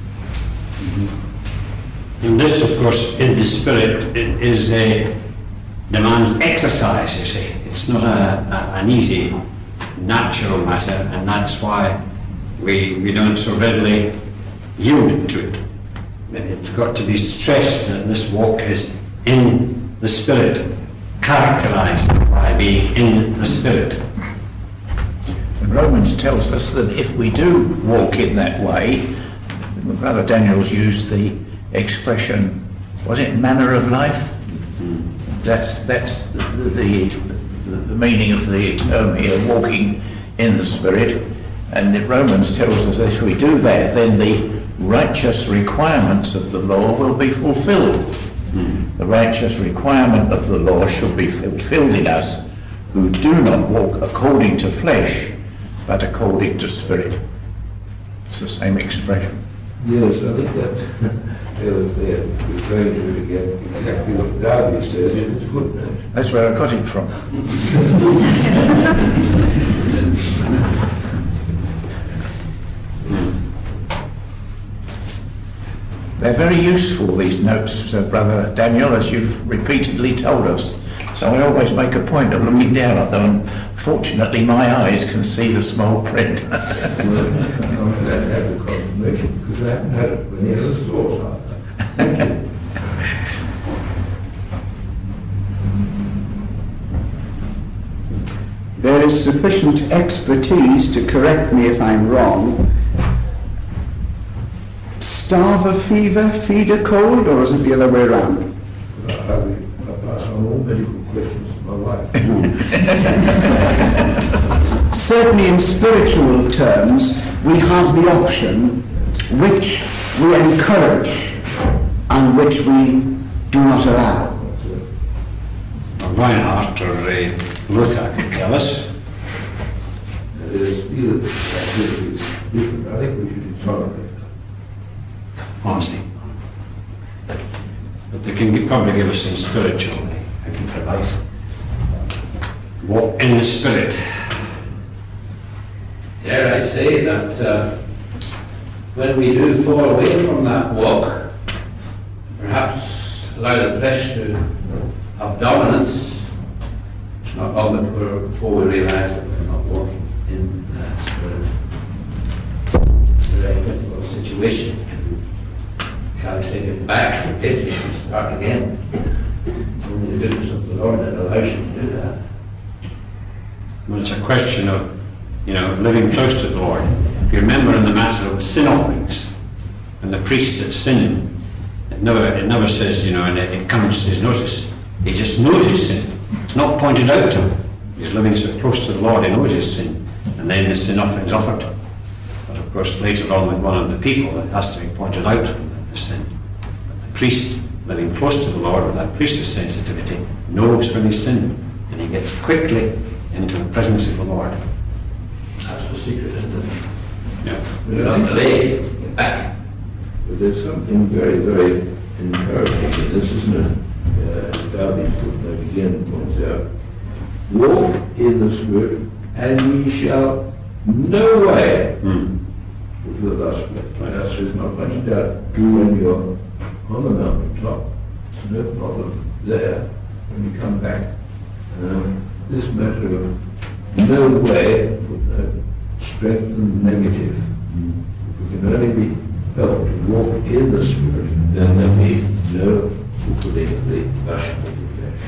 Mm-hmm. And this, of course, in the Spirit, it is a demands exercise, you see. It's not a, a, an easy, natural matter, and that's why we, we don't so readily yield to it. It's got to be stressed that this walk is in the Spirit, characterized by being in the Spirit. And Romans tells us that if we do walk in that way, Brother Daniel's used the expression, was it manner of life? Mm. That's, that's the, the, the meaning of the term here, walking in the Spirit. And the Romans tells us that if we do that, then the righteous requirements of the law will be fulfilled. Mm. The righteous requirement of the law shall be fulfilled in us who do not walk according to flesh, but according to Spirit. It's the same expression. Yes, I think that they're, they're referring to it again, exactly what Darby says in his footnote. That's where I got it from. They're very useful, these notes, uh, Brother Daniel, as you've repeatedly told us. So I always make a point of looking down at them. Fortunately, my eyes can see the small print. Well, I'm glad to have the confirmation, because I haven't had it from any other source either. There is sufficient expertise to correct me if I'm wrong. Starve a fever, feed a cold, or is it the other way around? I, I pass on all medical questions to my wife. Certainly in spiritual terms, we have the option which we encourage and which we do not allow. Reinhardt or uh, Luther could tell us. There's still activities different. I think we should tolerate them. Honestly. But they can give, probably give us some spiritual, I think they're right. Walk in the Spirit. Dare I say that uh, when we do fall away from that walk, perhaps allow the flesh to have dominance, it's not long before, before we realise that we're not walking in that Spirit. It's a very difficult situation. Shall I say, get back to basics and start again. It's only the goodness of the Lord that allows you to do that. Well, it's a question of, you know, living close to the Lord. If you remember in the matter of sin offerings, and the priest that's sinning, it never, it never says, you know, and it, it comes to his notice. He just knows his sin. It's not pointed out to him. He's living so close to the Lord, he knows his sin. And then the sin offering is offered. But of course, later on with one of the people, it has to be pointed out to him. Sin. But the priest, living close to the Lord with that priest's sensitivity, knows when he's sinned, and he gets quickly into the presence of the Lord. That's the secret, isn't it? Yeah. We don't delay, get back. But there's something very, very encouraging in this, isn't it? Uh, Darby's footnote again points out, walk in the Spirit, and ye shall no way Mm. fulfill the lust of the flesh. There's not much doubt when you're on the mountain top, there's no problem there. When you come back, um, this matter of no way, footnote, strength and negative. We can only be helped to walk in the Spirit, then there be no fulfilling of the lust of the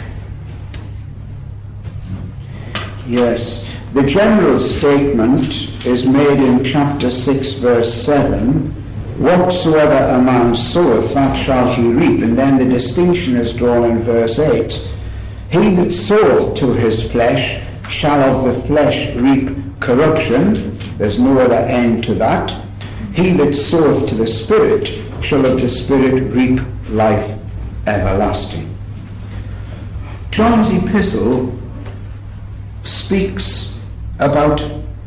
flesh. Yes. The general statement is made in chapter six, verse seven, whatsoever a man soweth, that shall he reap. And then the distinction is drawn in verse eight. He that soweth to his flesh shall of the flesh reap corruption. There's no other end to that. He that soweth to the Spirit shall of the Spirit reap life everlasting. John's epistle speaks about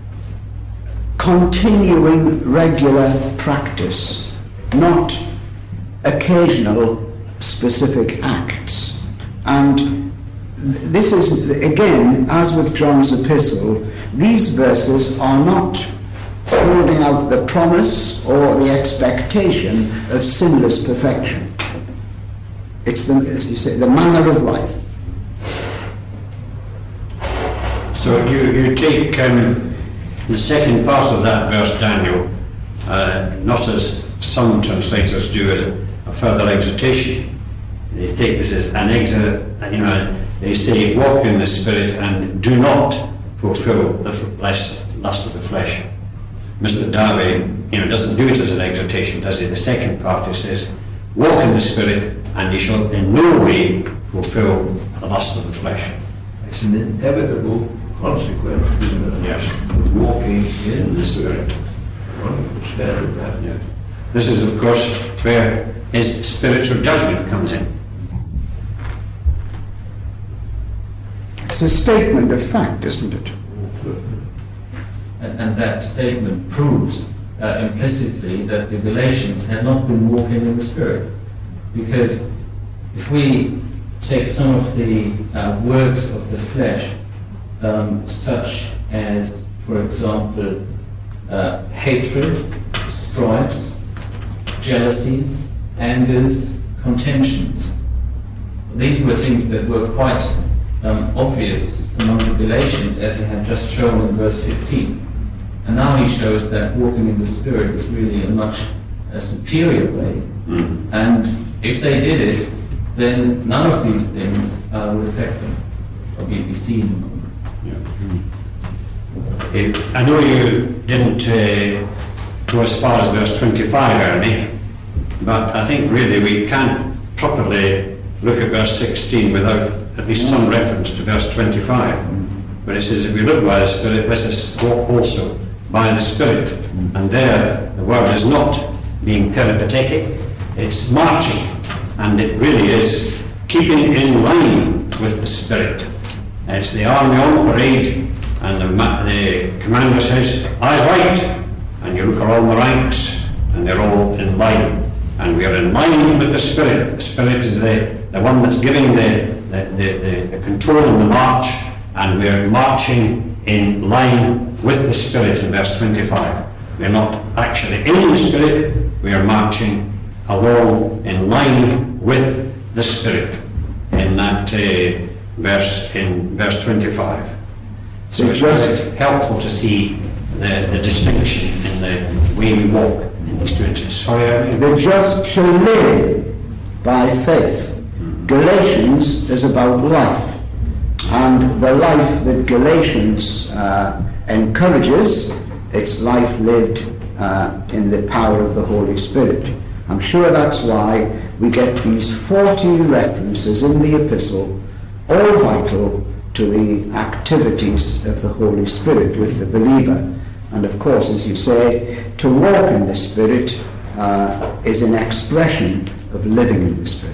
continuing regular practice, not occasional specific acts. And this is, again, as with John's epistle, these verses are not holding out the promise or the expectation of sinless perfection. It's the, as you say, the manner of life. So you, you take um, the second part of that verse, Daniel, uh, not as some translators do, as a, a further exhortation. They take this as an exhort, you know, they say, walk in the Spirit and do not fulfill the flesh, lust of the flesh. Mister Darby, you know, doesn't do it as an exhortation, does he? The second part, he says, walk in the Spirit and you shall in no way fulfill the lust of the flesh. It's an inevitable consequence, isn't it? Yes. Of walking in the Spirit. Wonderful standard that. Yeah. This is, of course, where his spiritual judgment comes in. It's a statement of fact, isn't it? And, and that statement proves uh, implicitly that the Galatians had not been walking in the Spirit. Because if we take some of the uh, works of the flesh, um, such as, for example, uh, hatred, strifes, jealousies, angers, contentions. These were things that were quite um, obvious among the Galatians, as he had just shown in verse fifteen. And now he shows that walking in the Spirit is really a much uh, superior way. Mm. And if they did it, then none of these things uh, would affect them, or be seen among them. Yeah. Mm. I know you didn't uh, go as far as verse twenty-five, Ernie, but I think really we can't properly look at verse sixteen without at least some reference to verse twenty-five, where it says, if we live by the Spirit, let us walk also by the Spirit. And there, the word is not being peripatetic, it's marching, and it really is keeping in line with the Spirit. It's the army on parade, and the, the commander says, eyes right, and you look around the ranks, and they're all in line. And we are in line with the Spirit. The Spirit is the, the one that's giving the, the, the, the control in the march, and we are marching in line with the Spirit in verse twenty-five. We are not actually in the Spirit, we are marching along in line with the Spirit in that uh, verse, in verse twenty-five. So it's very helpful to see the, the distinction in the way we walk in these two instances. Sorry, the just shall live by faith. Galatians is about life, and the life that Galatians uh, encourages, it's life lived uh, in the power of the Holy Spirit. I'm sure that's why we get these fourteen references in the epistle, all vital to the activities of the Holy Spirit with the believer. And of course, as you say, to walk in the Spirit uh, is an expression of living in the Spirit.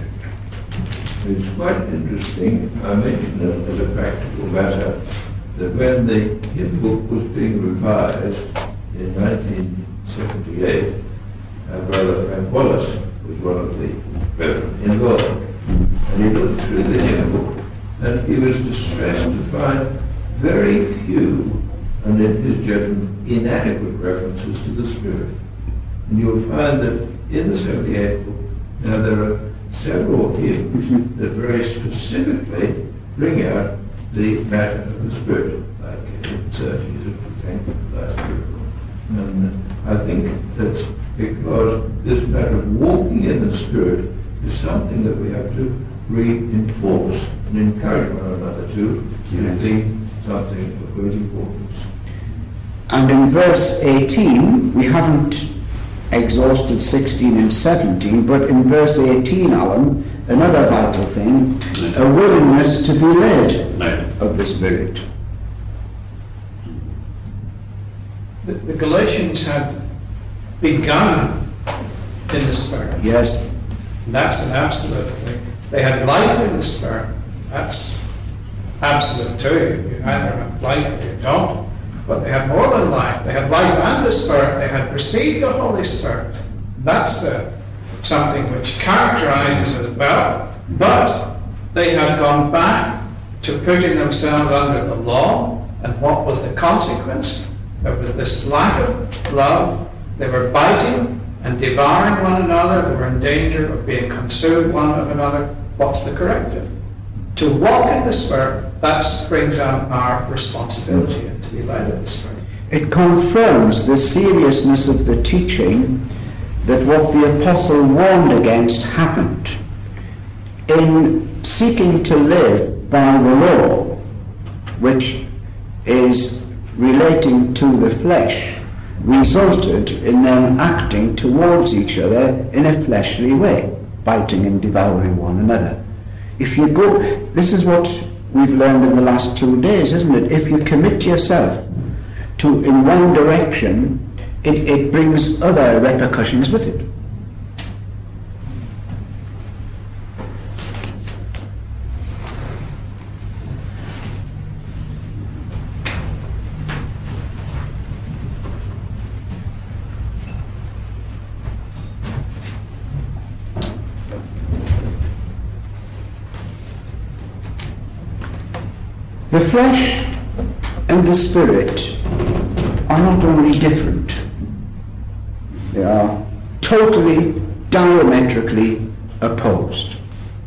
It's quite interesting, I mentioned it as a practical matter, that when the hymn book was being revised in nineteen seventy-eight, our brother Frank Wallace was one of the brethren involved. And he looked through the hymn book, and he was distressed to find very few, and in his judgment, inadequate references to the Spirit. And you'll find that in the seventy-eight book, now there are several hymns that very specifically bring out the matter of the Spirit, like hymn thirty, thank you for thy Spirit. And I think that's because this matter of walking in the Spirit is something that we have to reinforce and encourage one another to, to think something of great importance. And in verse eighteen, we haven't exhausted sixteen and seventeen, but in verse eighteen, Alan, another vital thing, a willingness to be led of the Spirit. The, the Galatians had begun in the Spirit. Yes. That's an absolute thing. They had life in the Spirit. That's absolute too. You either have life or you don't. But they had more than life. They had life and the Spirit. They had received the Holy Spirit. That's uh, something which characterizes it as well. But they had gone back to putting themselves under the law. And what was the consequence? There was this lack of love. They were biting and devouring one another. They were in danger of being consumed one of another. What's the corrective? To walk in the Spirit, that brings out our responsibility and to be led of the Spirit. It confirms the seriousness of the teaching that what the apostle warned against happened. In seeking to live by the law, which is relating to the flesh, resulted in them acting towards each other in a fleshly way, biting and devouring one another. If you go, this is what we've learned in the last two days, isn't it? If you commit yourself to in one direction, it, it brings other repercussions with it. The flesh and the spirit are not only different, they are totally, diametrically opposed.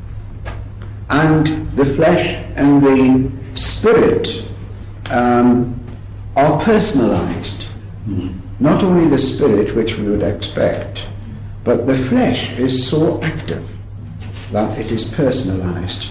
And the flesh and the spirit um, are personalized. Mm. Not only the spirit, which we would expect, but the flesh is so active that it is personalized.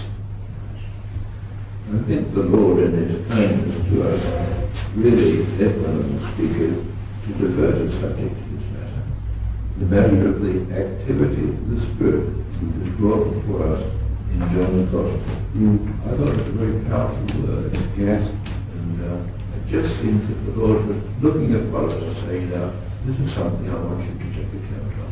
I think the Lord in His kindness to us really led one of the speakers to divert the subject to this matter. The matter of the activity of the Spirit is brought before us in John's Gospel. Mm. I thought it was a very powerful word. Yes. And uh, it just seems that the Lord was looking upon us and saying, now, this is something I want you to take account of.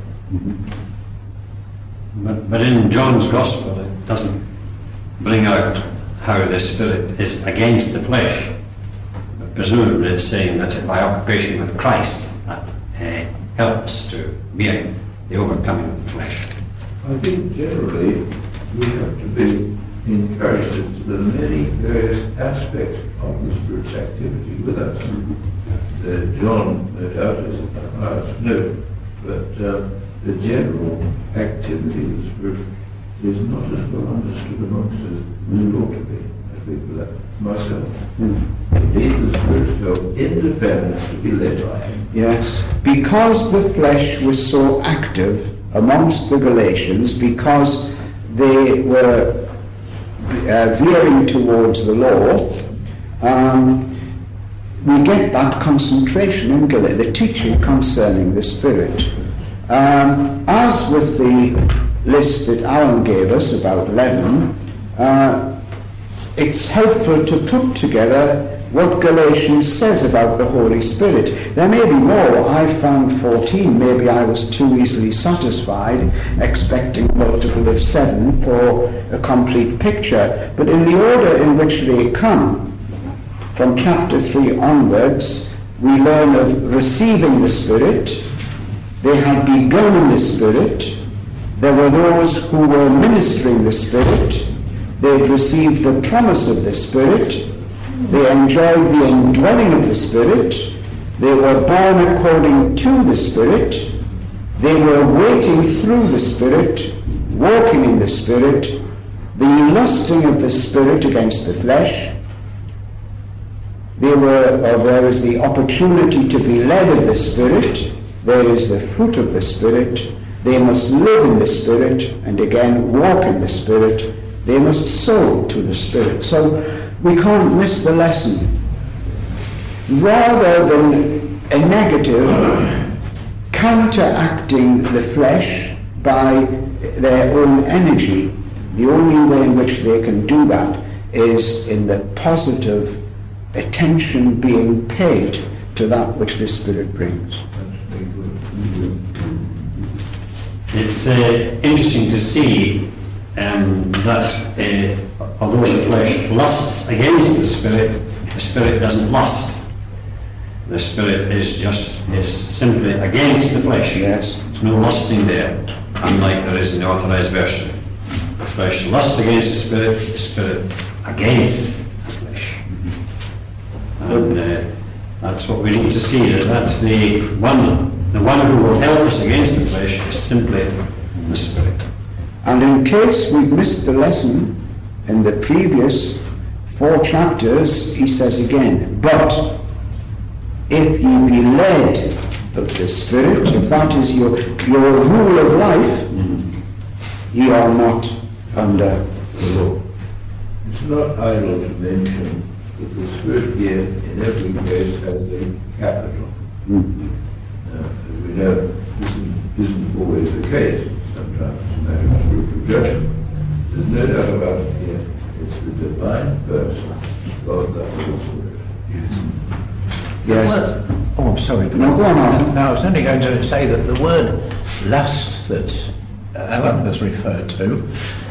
Mm-hmm. But, but in John's Gospel, it doesn't bring out how the Spirit is against the flesh. But presumably it's saying that by occupation with Christ, that uh, helps to bear the overcoming of the flesh. I think generally we have to be encouraged to the many various aspects of the Spirit's activity with us. Mm-hmm. uh, John, no doubt, is at the highest note, but uh, the general activity of the Spirit is not as well understood amongst us as it ought to be. I speak for that myself. Mm. Indeed, the Spirit's no independence to be led by Him. Yes, because the flesh was so active amongst the Galatians, because they were uh, veering towards the law, um, we get that concentration in Gal- the teaching concerning the Spirit. Um, as with the list that Alan gave us about eleven, uh, it's helpful to put together what Galatians says about the Holy Spirit. There may be more. I found fourteen. Maybe I was too easily satisfied, expecting a multiple of seven for a complete picture. But in the order in which they come, from chapter three onwards, we learn of receiving the Spirit. They had begun in the Spirit. There were those who were ministering the Spirit. They had received the promise of the Spirit. They enjoyed the indwelling of the Spirit. They were born according to the Spirit. They were waiting through the Spirit, walking in the Spirit, the lusting of the Spirit against the flesh. They were, or there is the opportunity to be led of the Spirit. There is the fruit of the Spirit. They must live in the Spirit and again walk in the Spirit. They must sow to the Spirit. So we can't miss the lesson. Rather than a negative, counteracting the flesh by their own energy, the only way in which they can do that is in the positive attention being paid to that which the Spirit brings. It's uh, interesting to see um, that uh, although the flesh lusts against the Spirit, the Spirit doesn't lust. The Spirit is just is simply against the flesh. Yes. There's no lusting there, unlike there is in the Authorized Version. The flesh lusts against the Spirit, the Spirit against the flesh. And uh, that's what we need to see, that that's the one The one who will help us against the flesh is simply the Spirit. And in case we've missed the lesson in the previous four chapters, he says again, but if ye be led of the Spirit, if that is your, your rule of life, mm-hmm. ye are not under the law. It's not idle to mention that the Spirit here in every case has a capital. Mm-hmm. Uh, as we know, this isn't, isn't always the case. Sometimes it's a matter of spiritual judgment. There's no doubt about it here. It's the divine person, God the Holy Spirit. Yes. Well, oh, I'm sorry. No, go on, Arthur. No, I was only going to say that the word lust that Alan has referred to,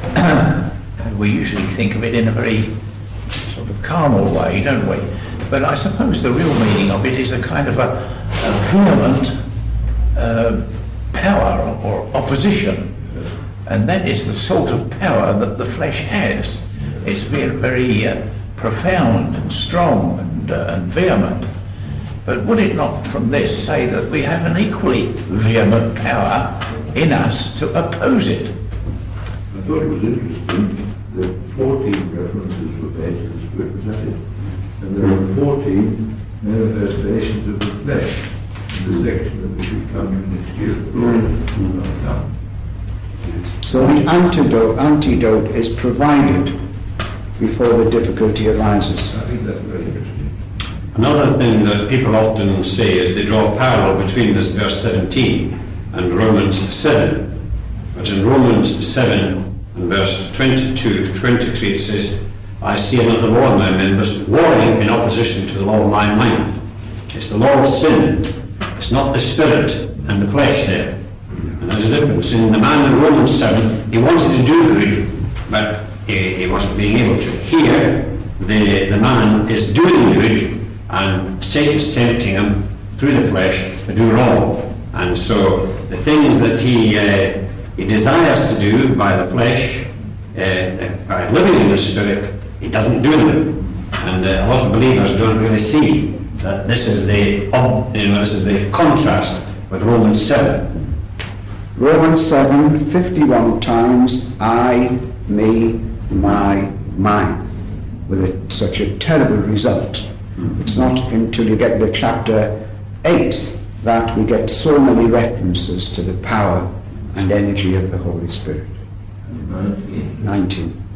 we usually think of it in a very sort of carnal way, don't we? But I suppose the real meaning of it is a kind of a, a vehement uh, power or opposition. And that is the sort of power that the flesh has. It's very, very uh, profound and strong and, uh, and vehement. But would it not from this say that we have an equally vehement power in us to oppose it? I thought it was interesting that fourteen references were made to the Spirit, was that it? And there are fourteen manifestations of the flesh in the section that we should come to next year. Mm-hmm. So the antidote, antidote is provided before the difficulty arises. I think that's very interesting. Another thing that people often say is they draw a parallel between this verse seventeen and Romans seven. But in Romans seven and verse twenty-two to twenty-three it says, I see another law in my members, warring in opposition to the law of my mind. It's the law of sin. It's not the spirit and the flesh there. And there's a difference. In the man in Romans seven, he wanted to do good, but he, he wasn't being able to. Here, the, the man is doing good, and Satan's tempting him through the flesh to do wrong. And so the things that he uh, he desires to do by the flesh, uh, by living in the spirit, he doesn't do them. And uh, a lot of believers don't really see that this is the um, you know this is the contrast with Romans seven. Romans seven, fifty-one times, I, me, my, mine, with a, such a terrible result. It's not until you get to chapter eight that we get so many references to the power and energy of the Holy Spirit. nineteen.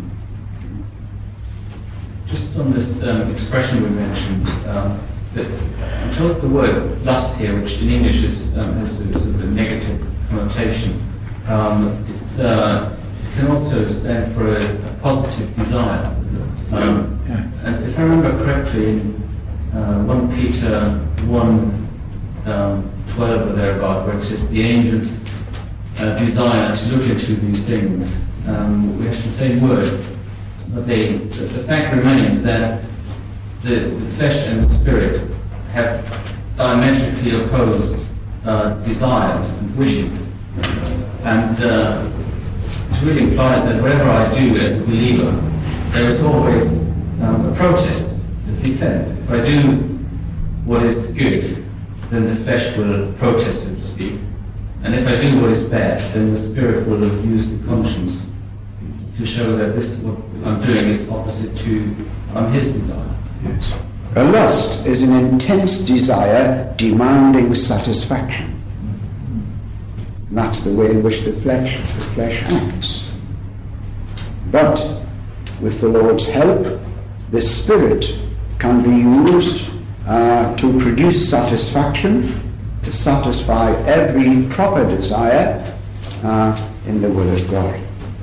Just on this um, expression we mentioned, um, that I'm told the word lust here, which in English is, um, has a, sort of a negative connotation, um, it's, uh, it can also stand for a, a positive desire. Um, Yeah. And if I remember correctly, in uh, First Peter one, um, twelve or thereabout, where it says the angels uh, desire to look into these things, um, we have the same word. But they, the, the fact remains that the, the flesh and the spirit have diametrically opposed uh, desires and wishes. And uh, it really implies that whatever I do as a believer, there is always um, a protest, a dissent. If I do what is good, then the flesh will protest, so to speak. And if I do what is bad, then the spirit will use the conscience to show that this what I'm doing is opposite to um, his desire. Yes. A lust is an intense desire demanding satisfaction. And that's the way in which the flesh, the flesh acts. But with the Lord's help, the Spirit can be used uh, to produce satisfaction, to satisfy every proper desire uh, in the will of God.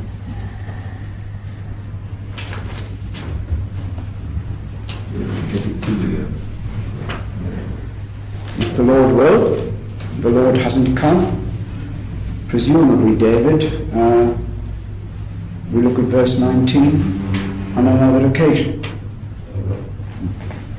If the Lord will, the Lord hasn't come, presumably David, uh, we look at verse nineteen on another occasion.